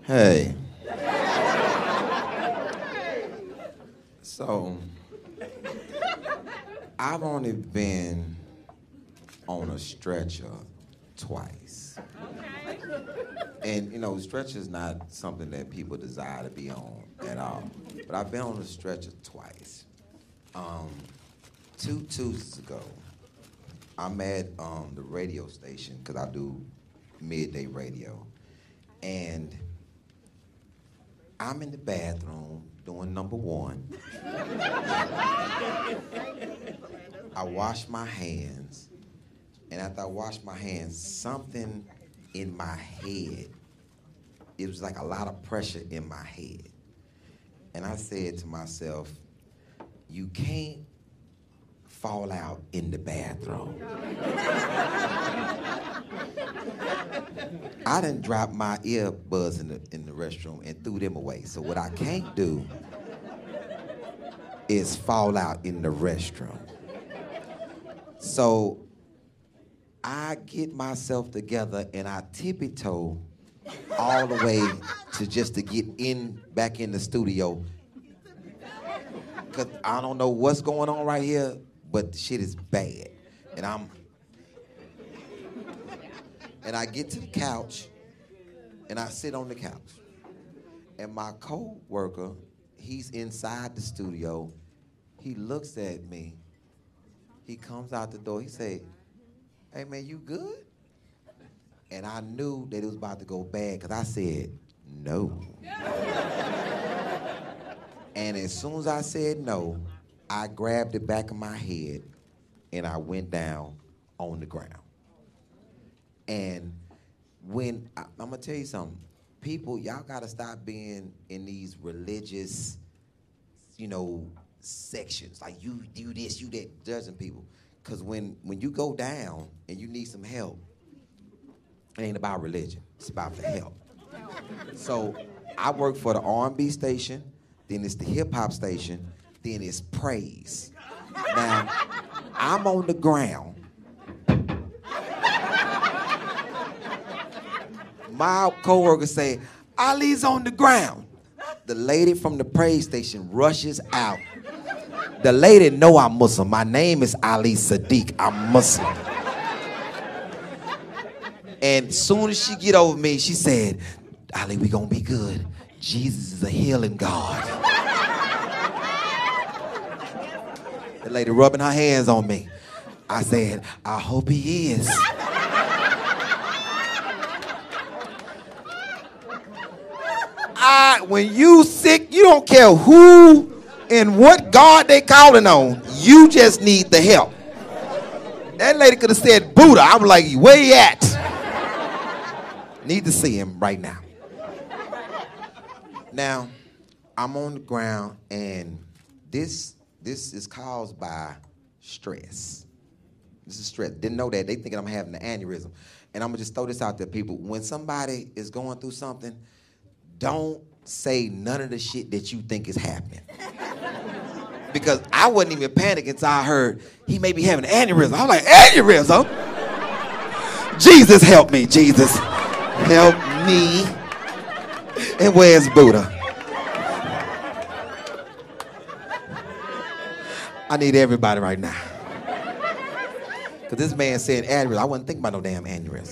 Hey. So, I've only been on a stretcher twice. And, you know, stretcher is not something that people desire to be on at all. But I've been on a stretcher twice. 2 Tuesdays ago, I'm at the radio station, because I do midday radio. And I'm in the bathroom doing number one. I wash my hands, and after I wash my hands, something in my head, it was like a lot of pressure in my head. And I said to myself, you can't fall out in the bathroom. I done dropped my earbuds in the restroom and threw them away. So what I can't do is fall out in the restroom. So I get myself together and I tippy-toe all the way to get back in the studio. Cause I don't know what's going on right here, but the shit is bad. And I get to the couch, and I sit on the couch. And my co-worker, he's inside the studio. He looks at me. He comes out the door. He say, "Hey, man, you good?" And I knew that it was about to go bad, because I said, "No." And as soon as I said no, I grabbed the back of my head, and I went down on the ground. And I'm gonna tell you something, people, y'all gotta stop being in these religious, sections. Like, you do this, you that, judging people. Because when you go down and you need some help, it ain't about religion, it's about the help. So I work for the R&B station, then it's the hip hop station, then it's praise. Now, I'm on the ground. My coworker say, "Ali's on the ground." The lady from the praise station rushes out. The lady know I'm Muslim. My name is Ali Sadiq. I'm Muslim. And soon as she get over me, she said, "Ali, we gonna be good. Jesus is a healing God." The lady rubbing her hands on me. I said, "I hope he is." When you sick, you don't care who and what God they calling on. You just need the help. That lady could have said Buddha. I'm like, where you at? Need to see him right now. Now, I'm on the ground, and this is caused by stress. This is stress. Didn't know that. They thinking I'm having an aneurysm. And I'm going to just throw this out there, people. When somebody is going through something, don't say none of the shit that you think is happening. Because I wasn't even panicking until I heard he may be having an aneurysm. I was like, aneurysm? Jesus help me, Jesus. Help me. And where's Buddha? I need everybody right now. Because this man said aneurysm. I wasn't thinking about no damn aneurysm.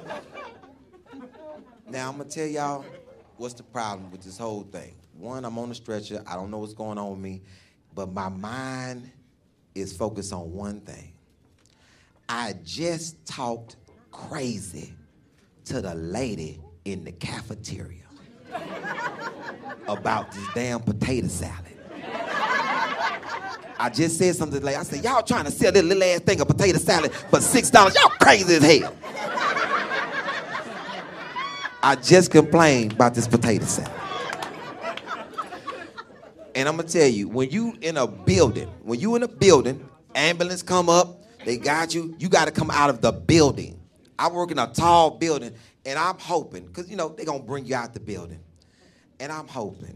Now, I'm going to tell y'all what's the problem with this whole thing. One, I'm on a stretcher. I don't know what's going on with me. But my mind is focused on one thing. I just talked crazy to the lady in the cafeteria about this damn potato salad. I just said something like, I said, y'all trying to sell this little ass thing of potato salad for $6. Y'all crazy as hell. I just complained about this potato salad. And I'm gonna tell you, when you in a building, ambulance come up, they got you, you gotta come out of the building. I work in a tall building, and I'm hoping, because they're gonna bring you out the building. And I'm hoping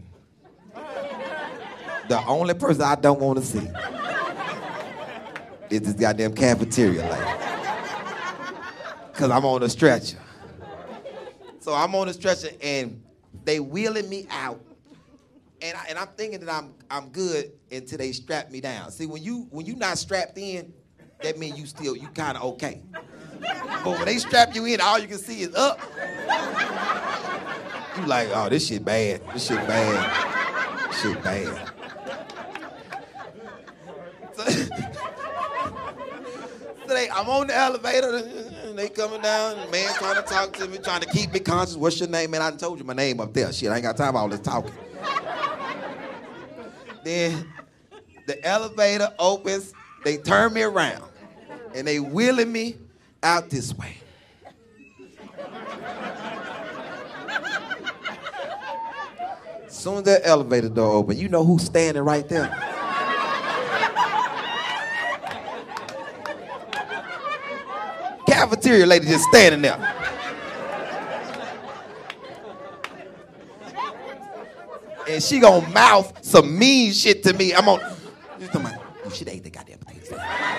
the only person I don't want to see is this goddamn cafeteria lady. Because I'm on a stretcher. So I'm on a stretcher, and They wheeling me out, and I'm thinking that I'm good until they strap me down. See, when you not strapped in, that means you kind of okay. But when they strap you in, all you can see is up. You like, oh, this shit bad. This shit bad. This shit bad. So I'm on the elevator, and they coming down, and the man trying to talk to me, trying to keep me conscious. What's your name, man? I done told you my name up there. Shit, I ain't got time for all this talking. Then the elevator opens, they turn me around, and they wheeling me out this way. As soon as that elevator door open, you know who's standing right there? Cafeteria lady just standing there. And she gonna mouth some mean shit to me. I'm on. You should have ate the goddamn potatoes.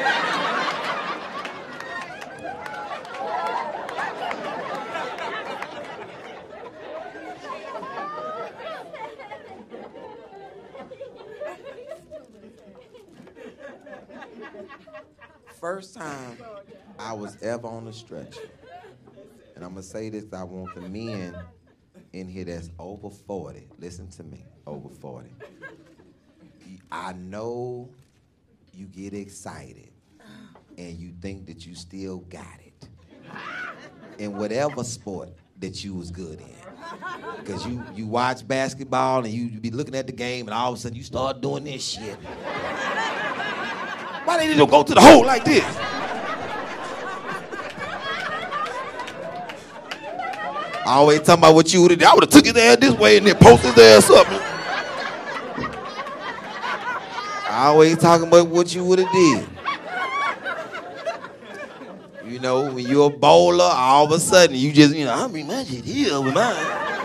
First time I was ever on a stretcher. And I'm going to say this, I want the men in here that's over 40. Listen to me, over 40. I know you get excited and you think that you still got it in whatever sport that you was good in. Because you watch basketball and you be looking at the game and all of a sudden you start doing this shit. Why they don't go to the hole like this? I always talking about what you would have done. I would have took his ass this way and then posted his ass up. I always talking about what you would have did. You know, when you're a bowler, all of a sudden you just, I mean, my shit here with mine.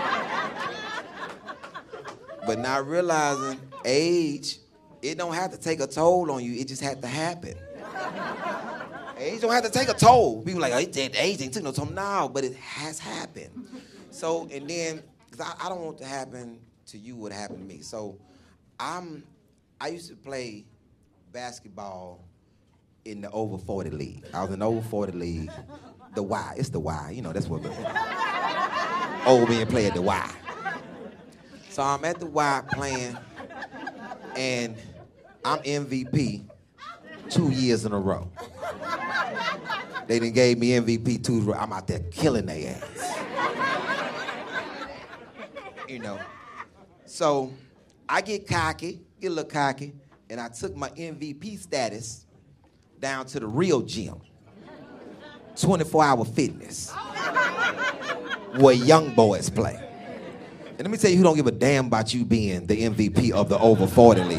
But not realizing age, it don't have to take a toll on you. It just had to happen. Age don't have to take a toll. People like, oh, age ain't took no toll. No, but it has happened. So, and then, because I don't want to happen to you what happened to me. So, I used to play basketball in the over 40 league. I was in the over 40 league. The Y. It's the Y. That's what old men play at the Y. So I'm at the Y playing, and I'm MVP 2 years in a row. They done gave me MVP 2 years in a row. I'm out there killing their ass. So I get a little cocky, and I took my MVP status down to the real gym, 24-hour fitness, where young boys play. And let me tell you who don't give a damn about you being the MVP of the over 40 league.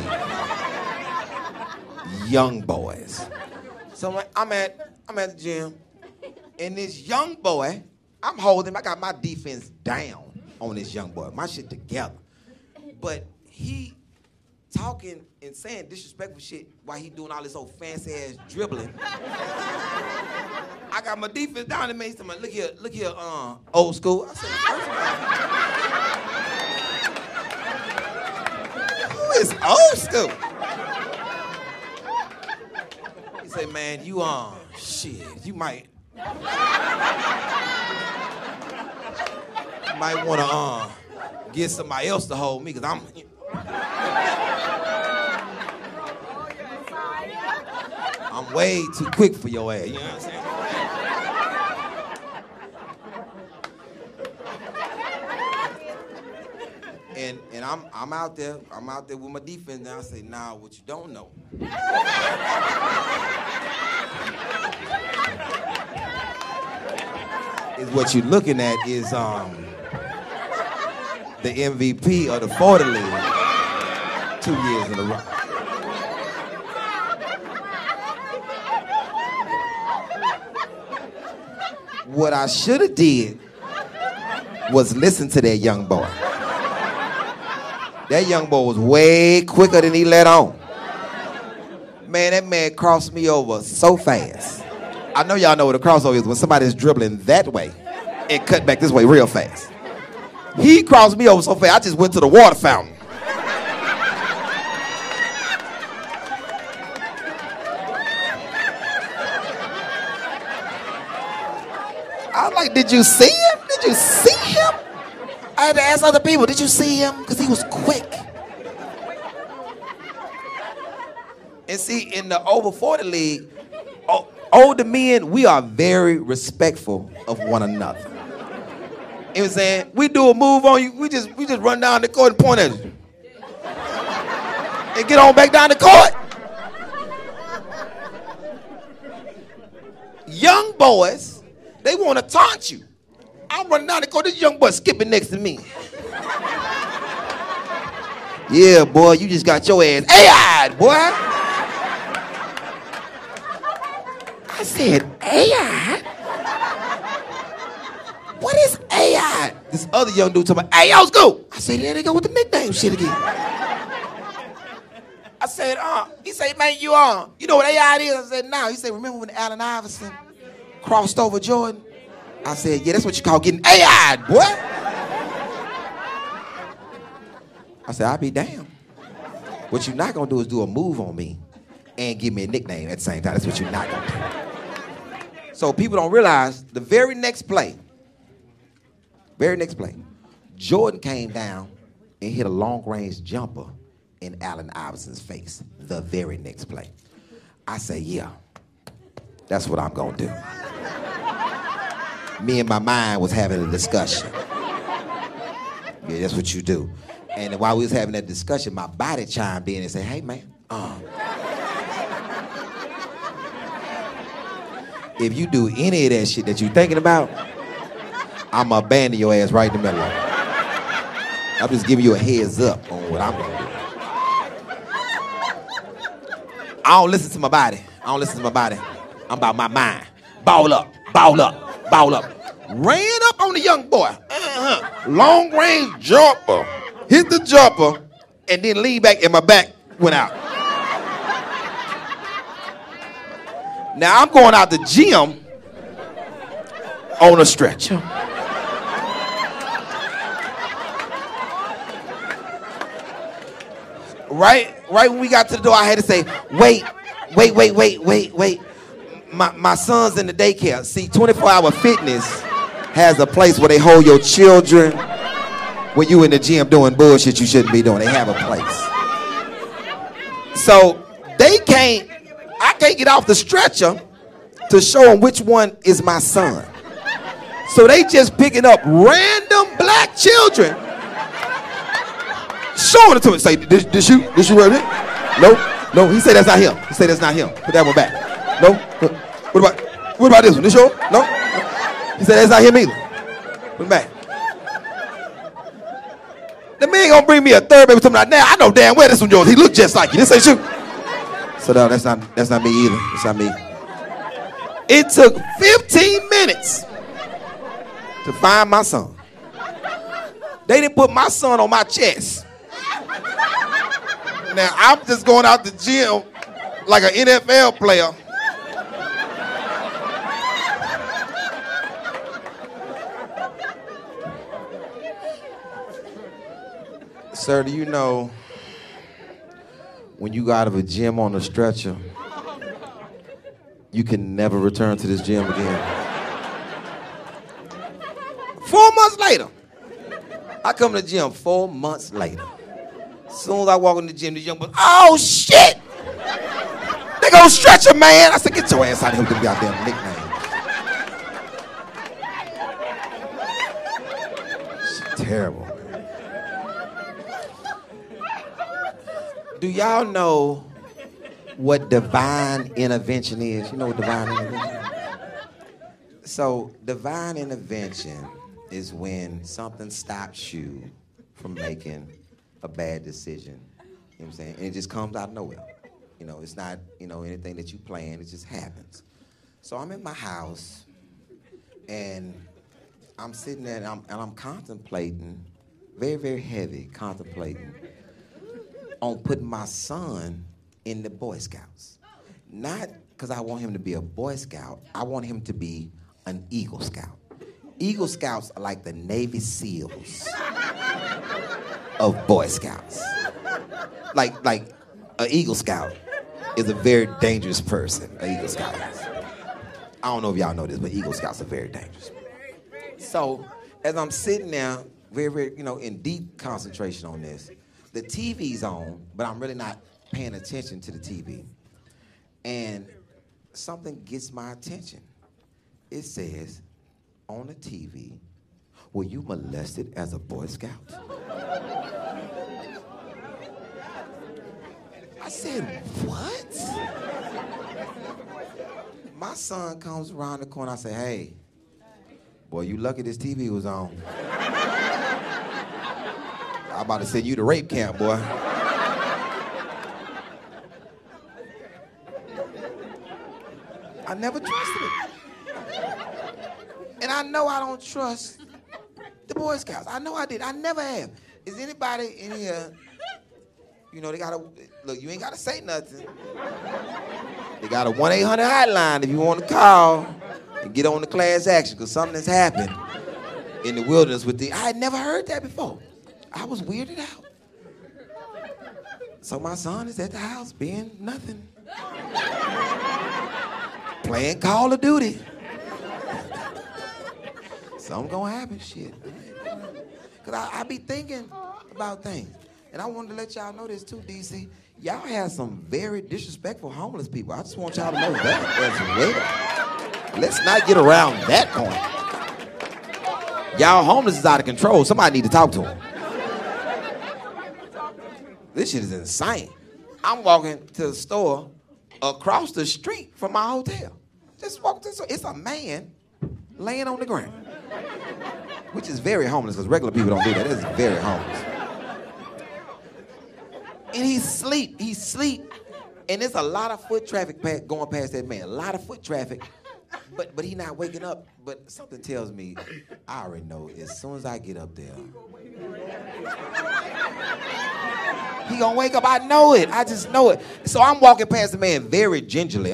Young boys. So I'm at the gym, and this young boy, I got my defense down on this young boy, my shit together. But he talking and saying disrespectful shit while he doing all this old fancy ass dribbling. I got my defense down and made somebody, look here, old school. I said, who is old school? He said, man, you might want to get somebody else to hold me, because I'm way too quick for your ass, you know what I'm saying? And I'm out there with my defense now. I say, nah, what you don't know is what you're looking at is the MVP of the 40 league 2 years in a row. What I should have did was listen to that young boy. That young boy was way quicker than he let on. Man, that man crossed me over so fast. I know y'all know what a crossover is, when somebody's dribbling that way and cut back this way real fast. He crossed me over so fast, I just went to the water fountain. I was like, did you see him? Did you see him? I had to ask other people, did you see him? Because he was quick. And see, in the over 40 league, older men, we are very respectful of one another. You know what I'm saying? We do a move on you, we just run down the court and point at you. And get on back down the court. Young boys, they want to taunt you. I'm running down the court, this young boy skipping next to me. Yeah, boy, you just got your ass AI'd, boy. I said, AI? What is AI? This other young dude told me, hey, yo, let's go. I said, there they go with the nickname shit again. I said, he said, man, you know what AI is? I said, no. He said, remember when Allen Iverson crossed over Jordan? I said, yeah, that's what you call getting AI'd, boy. I said, I'll be damned. What you're not gonna do is do a move on me and give me a nickname at the same time. That's what you're not gonna do. So people don't realize the very next play, Jordan came down and hit a long-range jumper in Allen Iverson's face. The very next play. I say, yeah, that's what I'm gonna do. Me and my mind was having a discussion. Yeah, that's what you do. And while we was having that discussion, my body chimed in and said, hey, man, if you do any of that shit that you thinking about, I'm gonna abandon your ass right in the middle of it. I'm just giving you a heads up on what I'm gonna do. I don't listen to my body. I'm about my mind. Ball up. Ran up on the young boy. Long range jumper. Hit the jumper and then leaned back and my back went out. Now I'm going out the gym on a stretcher. Right when we got to the door, I had to say, wait. My son's in the daycare. See, 24-hour fitness has a place where they hold your children when you in the gym doing bullshit you shouldn't be doing. They have a place. So I can't get off the stretcher to show them which one is my son. So they just picking up random black children, showing it to me. Say, this you right there? No. He said that's not him. Put that one back. No. What about this one? This yours? No. He said that's not him either. Put it back. The man gonna bring me a third baby. Like, now I know damn well this one yours. He look just like you. This ain't you. So no, that's not me either. That's not me. It took 15 minutes to find my son. They didn't put my son on my chest. Now I'm just going out the gym like an NFL player. Sir, do you know when you go out of a gym on a stretcher, you can never return to this gym again? 4 months later. I come to the gym 4 months later. As soon as I walk in the gym, the young boy, oh shit! They gonna stretch a man. I said, get your ass out of here with them goddamn nickname. It's terrible. Do y'all know what divine intervention is? You know what divine intervention is? So divine intervention is when something stops you from making a bad decision. You know what I'm saying? And it just comes out of nowhere. You know, it's not, anything that you plan, it just happens. So I'm in my house and I'm sitting there and I'm contemplating, very, very heavy, contemplating on putting my son in the Boy Scouts. Not because I want him to be a Boy Scout, I want him to be an Eagle Scout. Eagle Scouts are like the Navy SEALs of Boy Scouts. Like an Eagle Scout is a very dangerous person, an Eagle Scout is. I don't know if y'all know this, but Eagle Scouts are very dangerous. So, as I'm sitting there, very, in deep concentration on this, the TV's on, but I'm really not paying attention to the TV. And something gets my attention. It says on the TV, were you molested as a Boy Scout? I said, what? My son comes around the corner. I say, hey, boy, you lucky this TV was on. I'm about to send you to rape camp, boy. I never trusted it. And I know I don't trust the Boy Scouts. I know I did. I never have. Is anybody in here, they gotta, look, you ain't gotta say nothing. They got a 1-800 hotline if you want to call and get on the class action, because something has happened in the wilderness with I had never heard that before. I was weirded out. So my son is at the house being nothing. Playing Call of Duty. Something gonna happen, shit. Cause I be thinking about things. And I wanted to let y'all know this too, DC. Y'all have some very disrespectful homeless people. I just want y'all to know that as well. Let's not get around that point. Y'all homeless is out of control. Somebody need to talk to them. This shit is insane. I'm walking to the store across the street from my hotel. Just walk to the store. It's a man laying on the ground, which is very homeless because regular people don't do that. It's very homeless. And he's asleep. And there's a lot of foot traffic going past that man. A lot of foot traffic. But he not waking up. But something tells me, I already know, as soon as I get up there, he gonna wake up. I know it. I just know it. So I'm walking past the man very gingerly.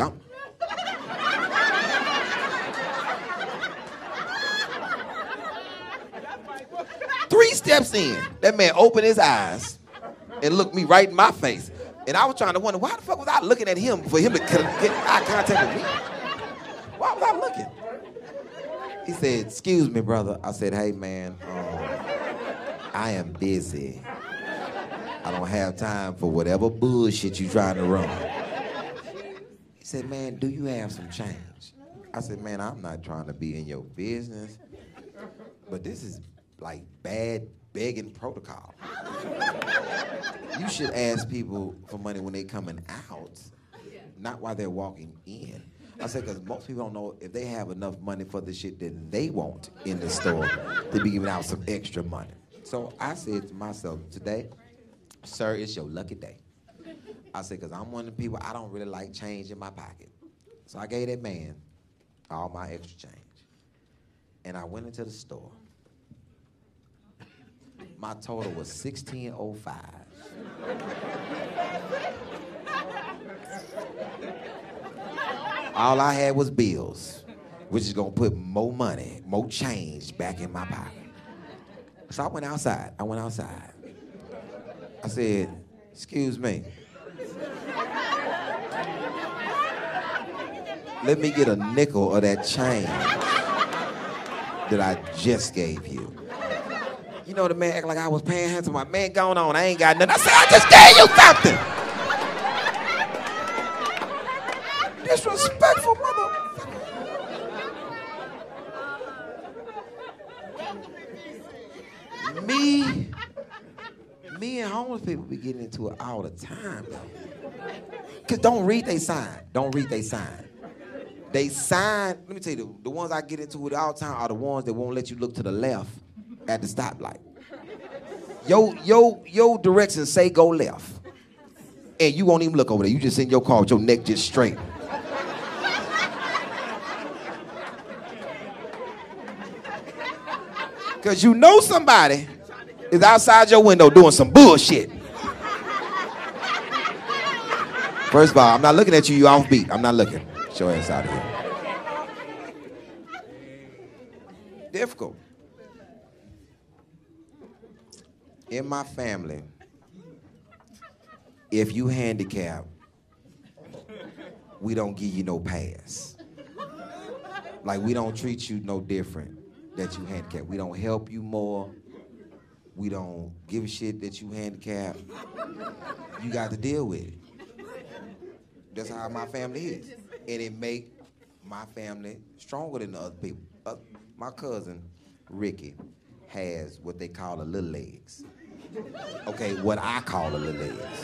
Three steps in, that man opened his eyes and looked me right in my face. And I was trying to wonder, why the fuck was I looking at him for him to get eye contact with me? Why was I looking? He said, excuse me, brother. I said, hey, man, I am busy. I don't have time for whatever bullshit you trying to run. He said, man, do you have some change? I said, man, I'm not trying to be in your business, but this is like bad begging protocol. You should ask people for money when they coming out, not while they're walking in. I said, because most people don't know if they have enough money for the shit that they want in the store to be giving out some extra money. So I said to myself, today, sir, it's your lucky day. I said, because I'm one of the people, I don't really like change in my pocket. So I gave that man all my extra change. And I went into the store. My total was $16.05. All I had was bills, which is gonna put more money, more change back in my pocket. So I went outside. I said, excuse me. Let me get a nickel of that change that I just gave you. You know, the man act like I was paying him to my man going on. I ain't got nothing. I said, I just gave you something. Disrespectful motherfucker. Me and homeless people be getting into it all the time, though. Cause don't read they sign. They sign, let me tell you, the ones I get into it all the time are the ones that won't let you look to the left at the stoplight. Your directions say go left. And you won't even look over there. You just in your car with your neck just straight. Because you know somebody is outside your window doing some bullshit. First of all, I'm not looking at you, you offbeat. I'm not looking. Get your ass out of here. Difficult. In my family, if you handicapped, we don't give you no pass. Like, we don't treat you no different that you handicapped. We don't help you more. We don't give a shit that you handicapped. You got to deal with it. That's how my family is. And it make my family stronger than the other people. My cousin, Ricky, has what they call a little legs. Okay, what I call a little legs.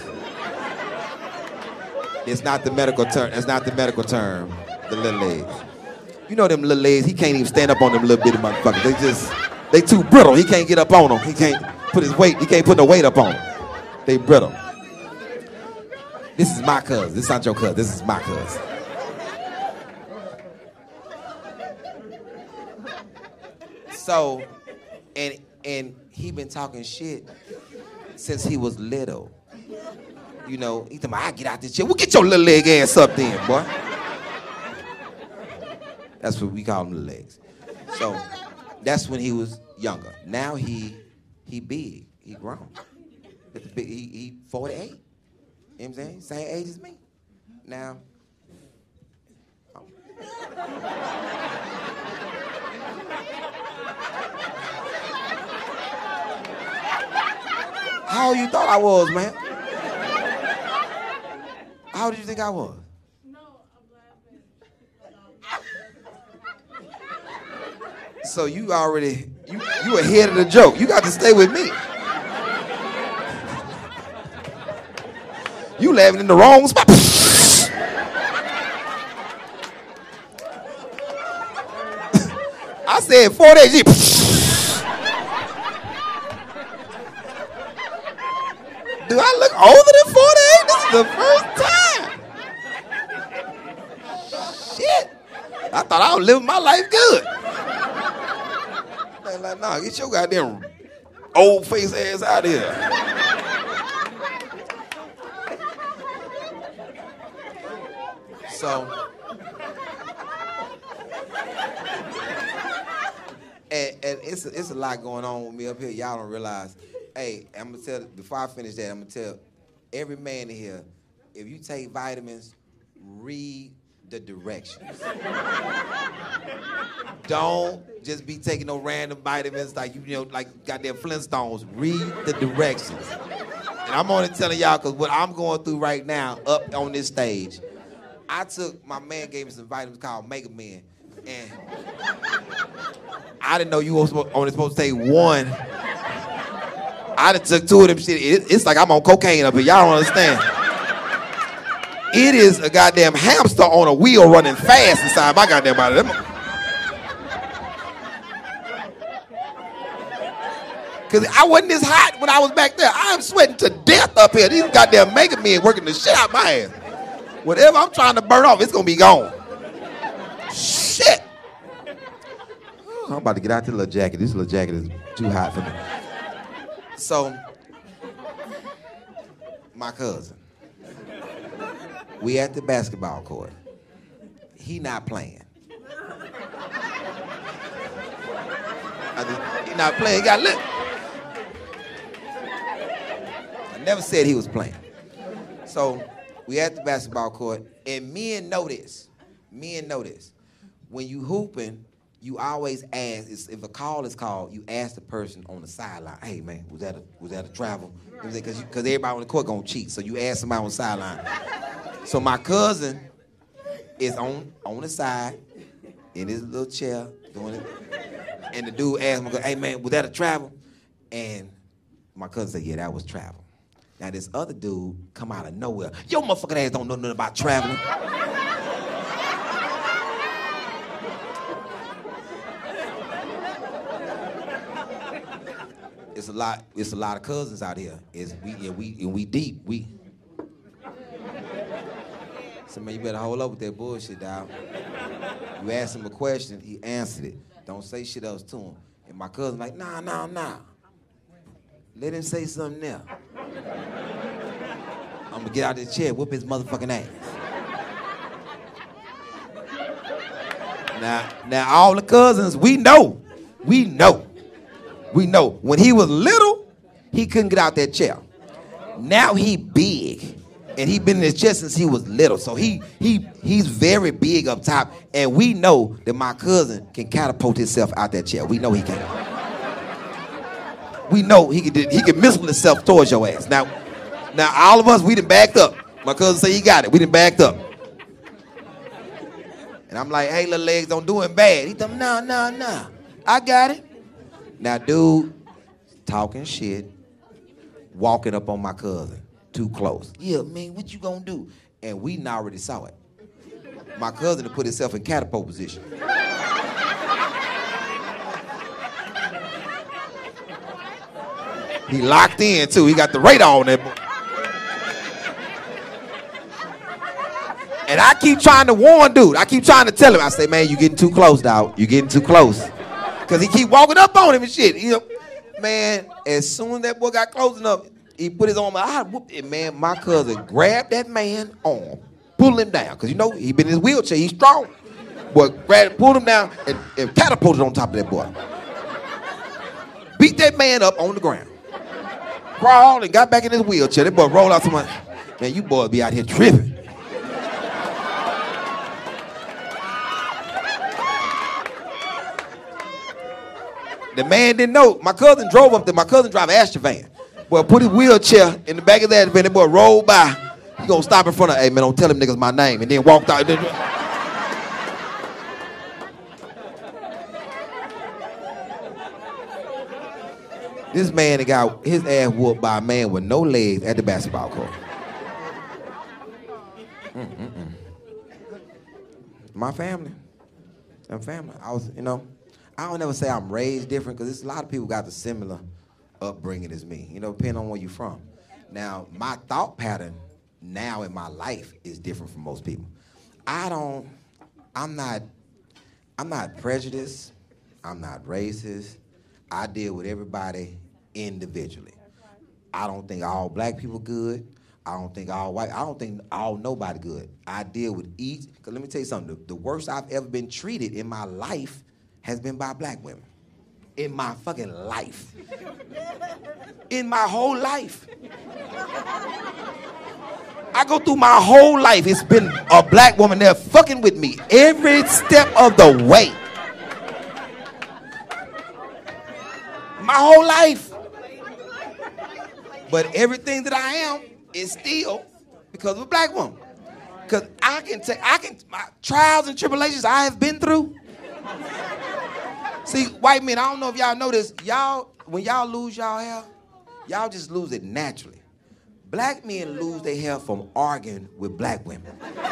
It's not the medical term. It's not the medical term, the little legs. You know them little legs, he can't even stand up on them little bitty motherfuckers. They too brittle. He can't get up on them. He can't put his weight, he can't put no weight up on them. They brittle. This is my cousin. This is not your cousin. This is my cousin. So, and he been talking shit since he was little. You know, he told me, I get out this chair. Well, get your little leg ass up then, boy. That's what we call him, little legs. So, that's when he was younger. Now he big. He grown. He 48. You know what I'm saying? Same age as me. Now, how old you thought I was, man? How old did you think I was? No, I'm laughing. So you already, you ahead of the joke. You got to stay with me. You laughing in the wrong spot. I said 4 days. Do I look older than 48? This is the first time. Shit. I thought I was living my life good. They like, nah, get your goddamn old face ass out of here. So, and it's a lot going on with me up here. Y'all don't realize. Hey, I'm gonna tell, before I finish that, I'm gonna tell every man in here, if you take vitamins, read the directions. Don't just be taking no random vitamins like you know, like goddamn Flintstones. Read the directions. And I'm only telling y'all because what I'm going through right now up on this stage, my man gave me some vitamins called Mega Men, and I didn't know you were only supposed to take one. I done took 2 of them shit. It's like I'm on cocaine up here. Y'all don't understand. It is a goddamn hamster on a wheel running fast inside my goddamn body. Because I wasn't this hot when I was back there. I'm sweating to death up here. These goddamn Mega Men working the shit out my ass. Whatever I'm trying to burn off, it's going to be gone. Shit. I'm about to get out this little jacket. This little jacket is too hot for me. So, my cousin, we at the basketball court. He not playing. He not playing, he got lit. I never said he was playing. So, we at the basketball court, and men know this. When you hooping, you always ask, if a call is called, you ask the person on the sideline, hey man, was that a travel? Because everybody on the court gonna cheat, so you ask somebody on the sideline. So my cousin is on the side in his little chair doing it, and the dude asked me, hey man, was that a travel? And my cousin said, yeah, that was travel. Now this other dude come out of nowhere, yo motherfucking ass don't know nothing about traveling. It's a lot of cousins out here. We deep. So man, you better hold up with that bullshit, dog. You ask him a question, he answered it. Don't say shit else to him. And my cousin like, nah. Let him say something there. I'm gonna get out of the chair, whoop his motherfucking ass. Now all the cousins, we know We know. When he was little, he couldn't get out that chair. Now he big, and he been in his chair since he was little. So he's very big up top, and we know that my cousin can catapult himself out that chair. We know he can. We know he can missile himself towards your ass. Now all of us, we done backed up. My cousin say he got it. We done backed up. And I'm like, hey, little legs, don't do him bad. He told me, no. I got it. Now, dude, talking shit, walking up on my cousin, too close. Yeah, man, what you gonna do? And we already saw it. My cousin had put himself in catapult position. He locked in, too. He got the radar on that boy. And I keep trying to warn dude. I keep trying to tell him. I say, man, you getting too close, dog. You getting too close. Because he keep walking up on him and shit. You know, man, as soon as that boy got close enough, he put his arm out. I whooped it, man. My cousin grabbed that man arm, pulled him down. Because, you know, he been in his wheelchair. He's strong. Boy, pulled him down and catapulted on top of that boy. Beat that man up on the ground. Crawled and got back in his wheelchair. That boy rolled out to my, man, you boys be out here tripping. The man didn't know. My cousin drove up there. My cousin drive an Astra van. Boy, put his wheelchair in the back of that van. That boy rolled by. He gonna stop in front of, hey man, don't tell them niggas my name. And then walked out. This man got his ass whooped by a man with no legs at the basketball court. My family. I'm family. I was, you know, I don't ever say I'm raised different because a lot of people got the similar upbringing as me, you know, depending on where you're from. Now, my thought pattern now in my life is different from most people. I'm not prejudiced. I'm not racist. I deal with everybody individually. I don't think all black people good. I don't think all white, I don't think all nobody good. I deal with each, because let me tell you something, the worst I've ever been treated in my life has been by black women. In my fucking life. In my whole life. I go through my whole life, it's been a black woman there fucking with me every step of the way. My whole life. But everything that I am is still because of a black woman. Because my trials and tribulations I have been through. See, white men, I don't know if y'all know this. Y'all, when y'all lose y'all hair, y'all just lose it naturally. Black men lose their hair from arguing with black women.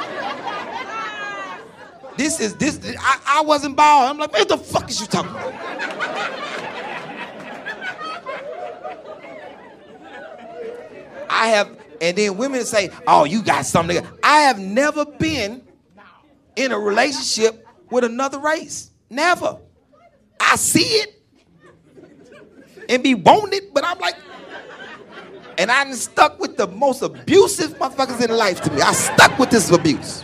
I wasn't bald. I'm like, man, what the fuck is you talking about? I have, and then women say, oh, you got something. I have never been in a relationship with another race. Never. I see it and be wanting it, but I'm like, and I done stuck with the most abusive motherfuckers in life to me. I stuck with this abuse.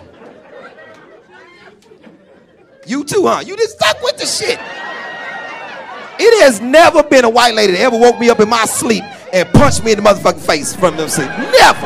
You too, huh? You just stuck with the shit. It has never been a white lady that ever woke me up in my sleep and punched me in the motherfucking face from them sleep. Never.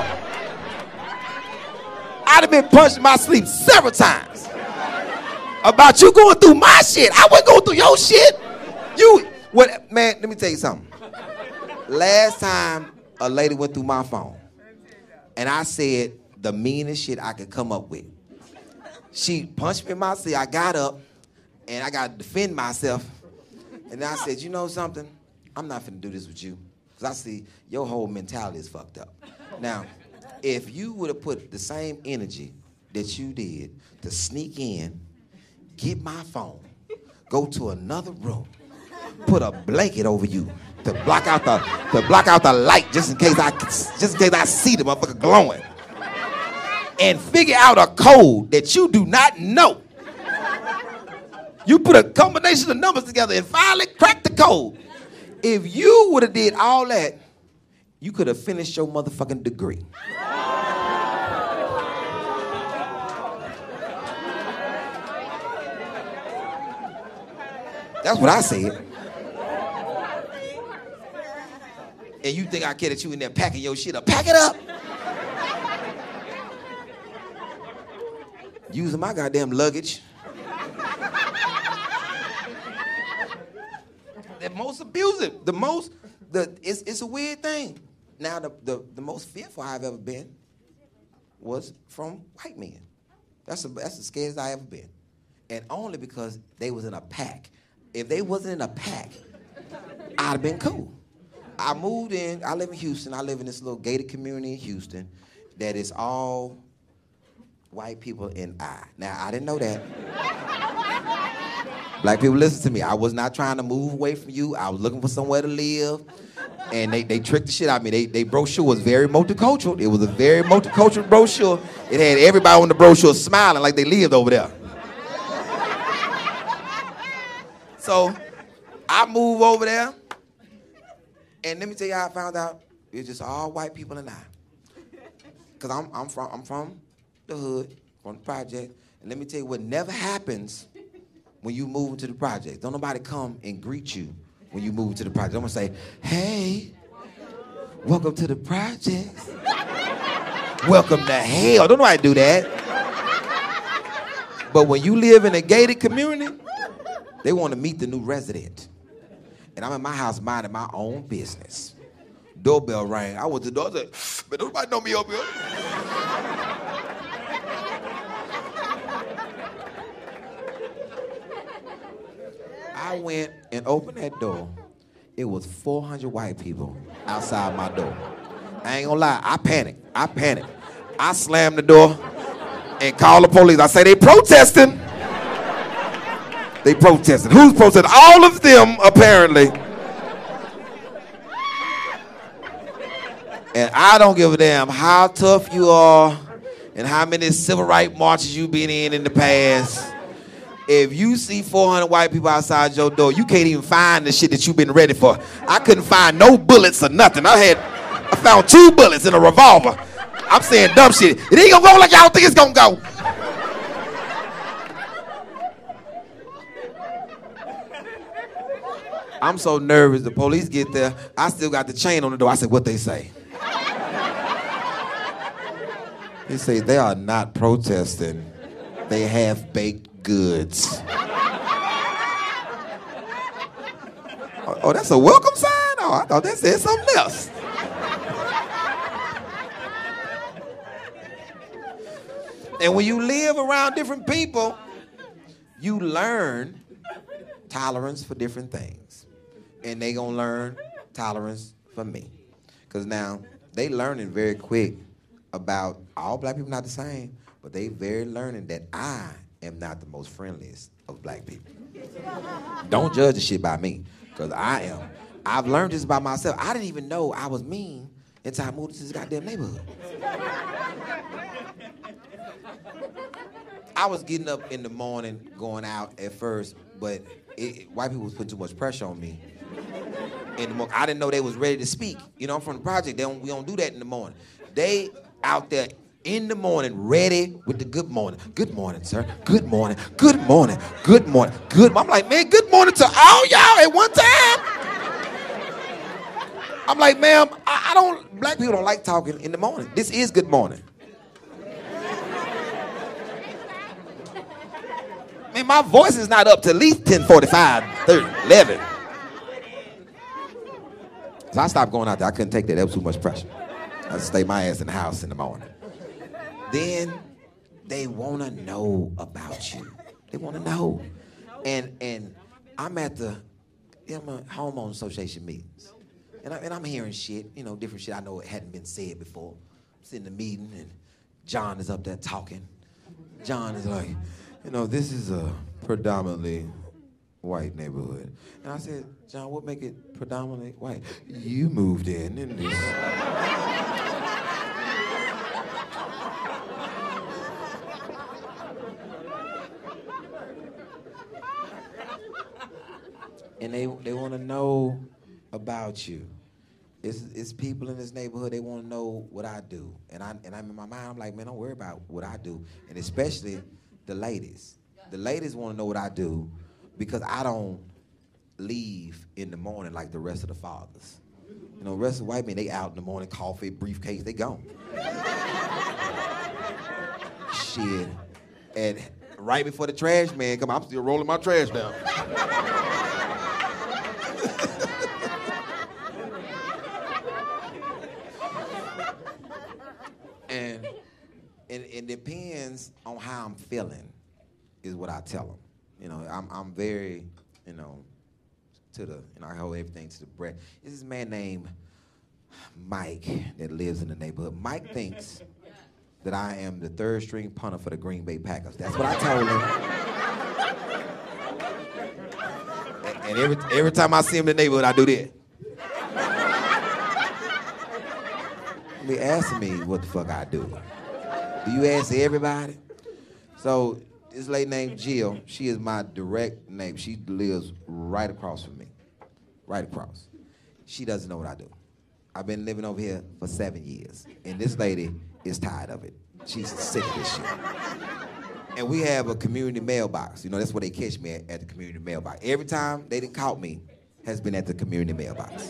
I'd have been punched in my sleep several times. About you going through my shit. I wasn't going through your shit. Man, let me tell you something. Last time a lady went through my phone and I said the meanest shit I could come up with. She punched me in my sleep. I got up and I got to defend myself. And I said, you know something? I'm not finna do this with you. Because I see your whole mentality is fucked up. Now, if you would have put the same energy that you did to sneak in, get my phone, go to another room, put a blanket over you to block out the light just in case I see the motherfucker glowing, and figure out a code that you do not know. You put a combination of numbers together and finally crack the code. If you would have did all that, you could have finished your motherfucking degree. That's what I said. And you think I care that you in there packing your shit up. Pack it up. Using my goddamn luggage. The most abusive. It's a weird thing. Now, the most fearful I've ever been was from white men. That's the scariest I ever been. And only because they was in a pack. If they wasn't in a pack, I'd have been cool. I moved in, I live in Houston. I live in this little gated community in Houston that is all white people and I. Now, I didn't know that. Black people, listen to me. I was not trying to move away from you. I was looking for somewhere to live. And they tricked the shit out of me. They brochure was very multicultural. It was a very multicultural brochure. It had everybody on the brochure smiling like they lived over there. So I moved over there. And let me tell you how I found out. It's just all white people and I. Because I'm from the hood, from the project. And let me tell you what never happens when you move into the project. Don't nobody come and greet you when you move to the project. I'm gonna say, hey, welcome to the project. Welcome to hell. Don't nobody do that. But when you live in a gated community, they want to meet the new resident. And I'm in my house minding my own business. Doorbell rang. I went to the door and said, but nobody know me over here. I went and opened that door. It was 400 white people outside my door. I ain't gonna lie, I panicked. I slammed the door and called the police. I say, they protesting. They protested. Who's protesting? All of them, apparently. And I don't give a damn how tough you are and how many civil rights marches you've been in the past. If you see 400 white people outside your door, you can't even find the shit that you've been ready for. I couldn't find no bullets or nothing. I found 2 bullets in a revolver. I'm saying dumb shit. It ain't gonna go like y'all think it's gonna go. I'm so nervous. The police get there. I still got the chain on the door. I said, what they say? They say they are not protesting. They have baked goods. Oh, that's a welcome sign? Oh, I thought that said something else. And when you live around different people, you learn tolerance for different things. And they gonna learn tolerance for me. Because now, they learning very quick about all black people not the same, but they very learning that I am not the most friendliest of black people. Don't judge the shit by me, because I am. I've learned this about myself. I didn't even know I was mean until I moved to this goddamn neighborhood. I was getting up in the morning, going out at first, but white people was putting too much pressure on me. I didn't know they was ready to speak. You know, I'm from the project. We don't do that in the morning. They out there in the morning, ready with the good morning. Good morning, sir. Good morning. Good morning. Good morning. Good. I'm like, man, good morning to all y'all at one time. I'm like, ma'am, black people don't like talking in the morning. This is good morning. Man, my voice is not up to at least 10:45, 30, 11. So I stopped going out there. I couldn't take that. That was too much pressure. I had to stay my ass in the house in the morning. Then they want to know about you. They want to know. And I'm at the homeowner association meetings. And I'm hearing shit, different shit I know it hadn't been said before. I'm sitting in the meeting, and John is up there talking. John is like, this is a predominantly white neighborhood. And I said, John, what make it predominantly white? You moved in this. And they want to know about you. It's people in this neighborhood, they want to know what I do. And I'm in my mind, I'm like, man, don't worry about what I do. And especially the ladies. The ladies want to know what I do because I don't leave in the morning like the rest of the fathers. You know, the rest of the white men, they out in the morning, coffee, briefcase, they gone. Shit. And right before the trash man come, I'm still rolling my trash down. And it depends on how I'm feeling, is what I tell them. You know, I'm very, you know, I hold everything to the breath. This is a man named Mike that lives in the neighborhood. Mike thinks that I am the third string punter for the Green Bay Packers. That's what I told him. And every time I see him in the neighborhood, I do that. He asking me what the fuck I do. Do you ask everybody? So this lady named Jill, she is my direct neighbor. She lives right across from me, right across. She doesn't know what I do. I've been living over here for 7 years, and this lady is tired of it. She's sick of this shit. And we have a community mailbox. You know, that's where they catch me at the community mailbox. Every time they done caught me has been at the community mailbox.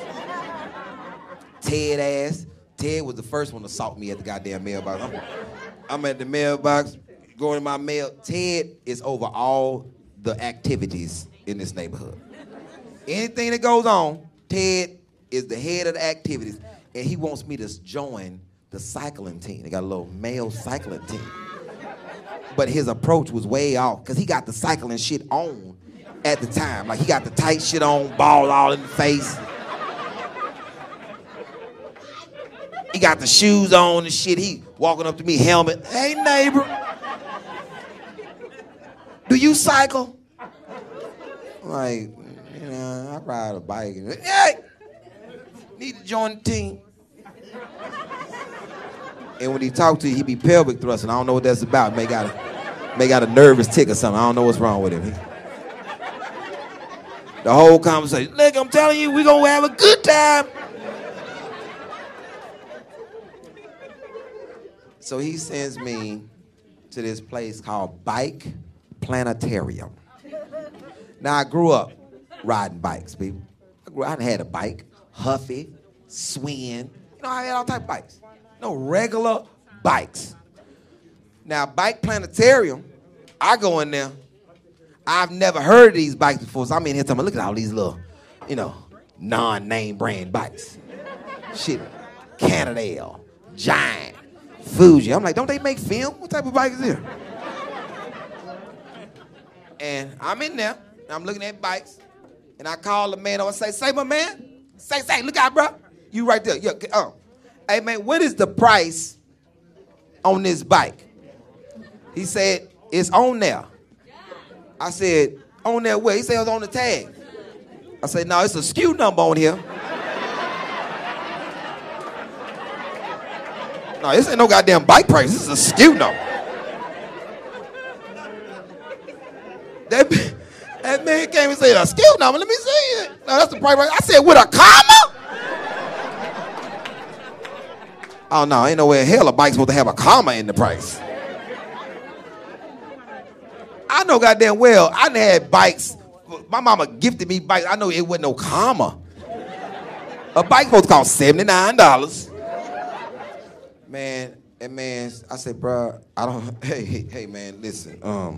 Ted was the first one to assault me at the goddamn mailbox. I'm at the mailbox, going to my mail. Ted is over all the activities in this neighborhood. Anything that goes on, Ted is the head of the activities, and he wants me to join the cycling team. They got a little male cycling team. But his approach was way off, because he got the cycling shit on at the time. Like, he got the tight shit on, ball all in the face. He got the shoes on and shit. He walking up to me, helmet. Hey, neighbor. Do you cycle? I'm like, you know, I ride a bike. Hey, need to join the team. And when he talk to you, he be pelvic thrusting. I don't know what that's about. May got a nervous tick or something. I don't know what's wrong with him. The whole conversation. Look, I'm telling you, we're gonna have a good time. So he sends me to this place called Bike Planetarium. Now, I grew up riding bikes, people. I had a bike, Huffy, Swin. You know, I had all type of bikes. No regular bikes. Now, Bike Planetarium, I go in there. I've never heard of these bikes before, so I'm in here talking, look at all these little, you know, non-name brand bikes. Shit, Cannondale, Giant, Fuji. I'm like, don't they make film? What type of bike is here? And I'm in there, and I'm looking at bikes, and I call the man over and say, my man, say, look out, bro. You right there. Yeah, hey, man, what is the price on this bike? He said, it's on there. I said, on there where? He said, it was on the tag. I said, no, it's a SKU number on here. No, this ain't no goddamn bike price. This is a SKU number. That man came and said, a SKU number? Let me see it. No, that's the price. I said, with a comma? Oh, no, ain't no way in hell a bike's supposed to have a comma in the price. I know goddamn well, I done had bikes. My mama gifted me bikes. I know it wasn't no comma. A bike supposed to cost $79. Man, and man, I said, bro, I don't, hey, man, listen.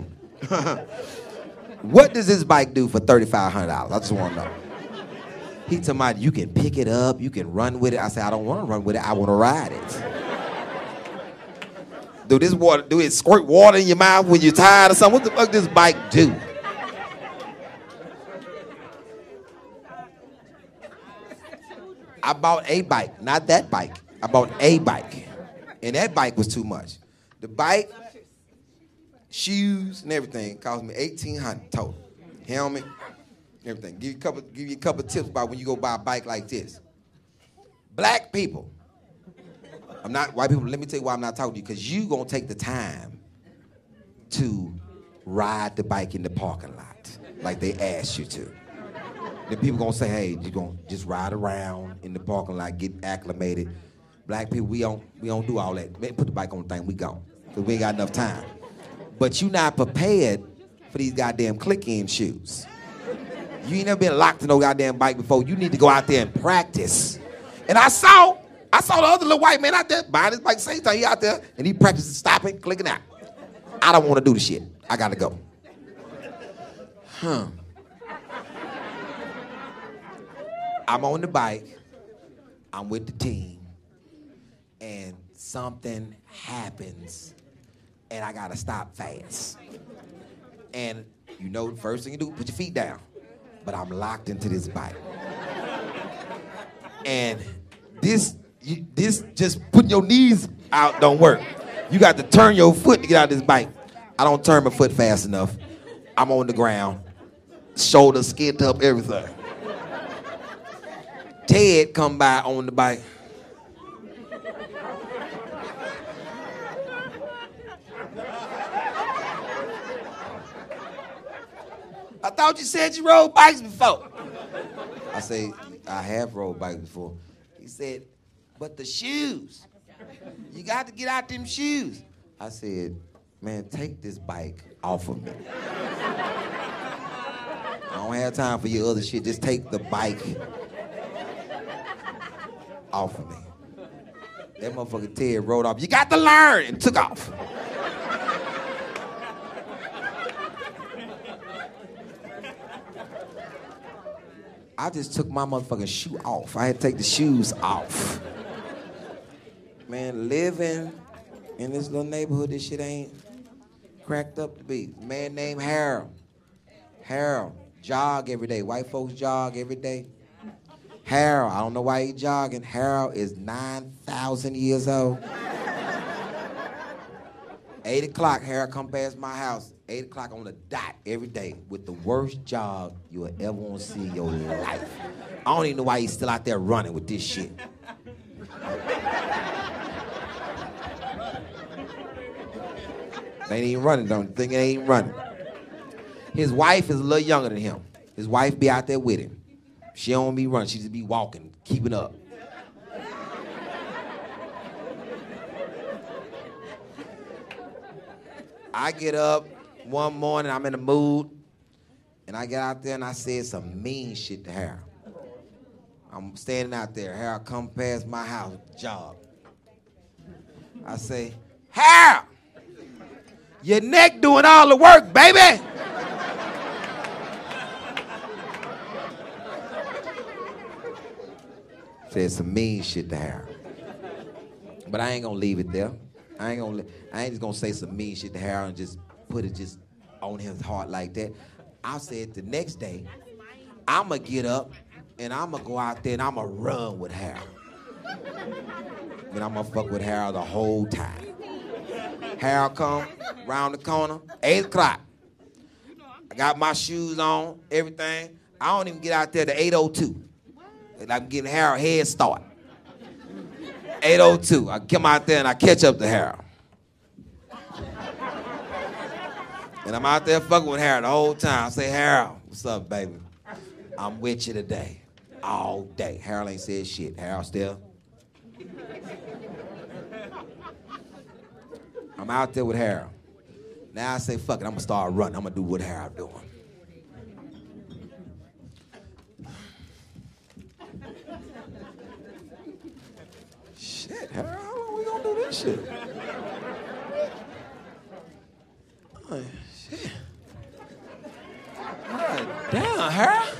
What does this bike do for $3,500? I just want to know. He told me, you can pick it up, you can run with it. I said, I don't want to run with it, I want to ride it. Do it squirt water in your mouth when you're tired or something? What the fuck does this bike do? I bought a bike, not that bike. I bought a bike. And that bike was too much. The bike, shoes, and everything cost me $1,800 total. Helmet, everything. Give you a couple tips about when you go buy a bike like this. Black people. I'm not white people. Let me tell you why I'm not talking to you. Because you gonna take the time to ride the bike in the parking lot like they asked you to. Then people gonna say, hey, you gonna just ride around in the parking lot, get acclimated. Black people, we don't do all that. Man, put the bike on the thing, we gone. Because we ain't got enough time. But you not prepared for these goddamn click-in shoes. You ain't never been locked to no goddamn bike before. You need to go out there and practice. And I saw the other little white man out there buying his bike. Same time he out there, and he practicing stopping, clicking out. I don't want to do the shit. I gotta go. I'm on the bike. I'm with the team, and something happens, and I gotta stop fast. And you know, the first thing you do, put your feet down. But I'm locked into this bike. And this just putting your knees out don't work. You got to turn your foot to get out of this bike. I don't turn my foot fast enough. I'm on the ground, shoulder, skin up, everything. Ted come by on the bike. I thought you said you rode bikes before. I say, I have rode bikes before. He said, but the shoes. You got to get out them shoes. I said, man, take this bike off of me. I don't have time for your other shit. Just take the bike off of me. That motherfucker Ted rode off. You got to learn, and took off. I just took my motherfucking shoe off. I had to take the shoes off. Man, living in this little neighborhood, this shit ain't cracked up to be. A man named Harold. Harold, jog every day. White folks jog every day. Harold, I don't know why he jogging. Harold is 9,000 years old. 8 o'clock, Harold come past my house. 8 o'clock on the dot every day with the worst jog you will ever want to see in your life. I don't even know why he's still out there running with this shit. They ain't even running, don't think it ain't running. His wife is a little younger than him. His wife be out there with him. She don't be running, she just be walking, keeping up. I get up one morning, I'm in the mood, and I get out there and I said some mean shit to Harold. I'm standing out there, Harold come past my house, jog. I say, Harold, your neck doing all the work, baby. Said some mean shit to Harold. But I ain't gonna leave it there. I ain't just gonna say some mean shit to Harold and just put it just on his heart like that. I said the next day, I'ma get up and I'ma go out there and I'ma run with Harold. And I'ma fuck with Harold the whole time. Harold come round the corner, 8 o'clock. I got my shoes on, everything. I don't even get out there to 8:02. I'm getting Harold head start. 8:02, I come out there and I catch up to Harold. And I'm out there fucking with Harold the whole time. I say, Harold, what's up, baby? I'm with you today, all day. Harold ain't said shit. Harold still. I'm out there with Harold. Now I say, fuck it, I'm gonna start running. I'm gonna do what Harold doing. Shit, Harold, how long we gonna do this shit? Oh, shit. God damn, Harold.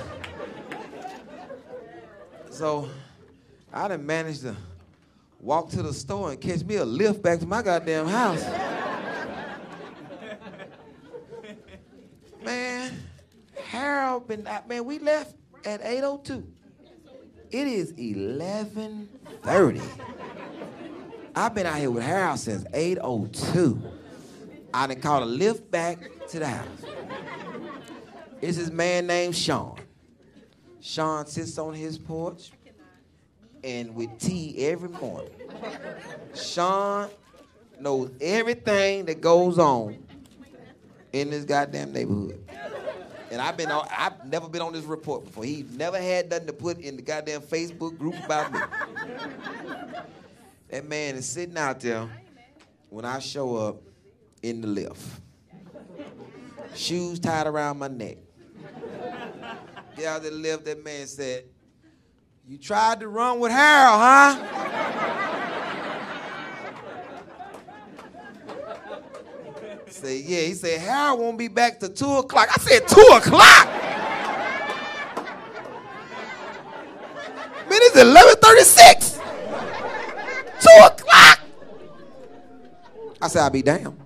So, I done managed to walk to the store and catch me a lift back to my goddamn house. Man, Harold man, we left at 8:02. It is 11:30. I've been out here with Harold since 8:02. I done caught a lift back to the house. It's this man named Sean. Sean sits on his porch and with tea every morning. Sean knows everything that goes on in this goddamn neighborhood. And I've never been on this report before. He never had nothing to put in the goddamn Facebook group about me. That man is sitting out there when I show up in the lift. Shoes tied around my neck. Get out of the lift, that man said, You tried to run with Harold, huh? Say, yeah, he said, Harold won't be back till 2 o'clock. I said, 2 o'clock? Man, it's 11:36. 2 o'clock. I said, I'll be damned.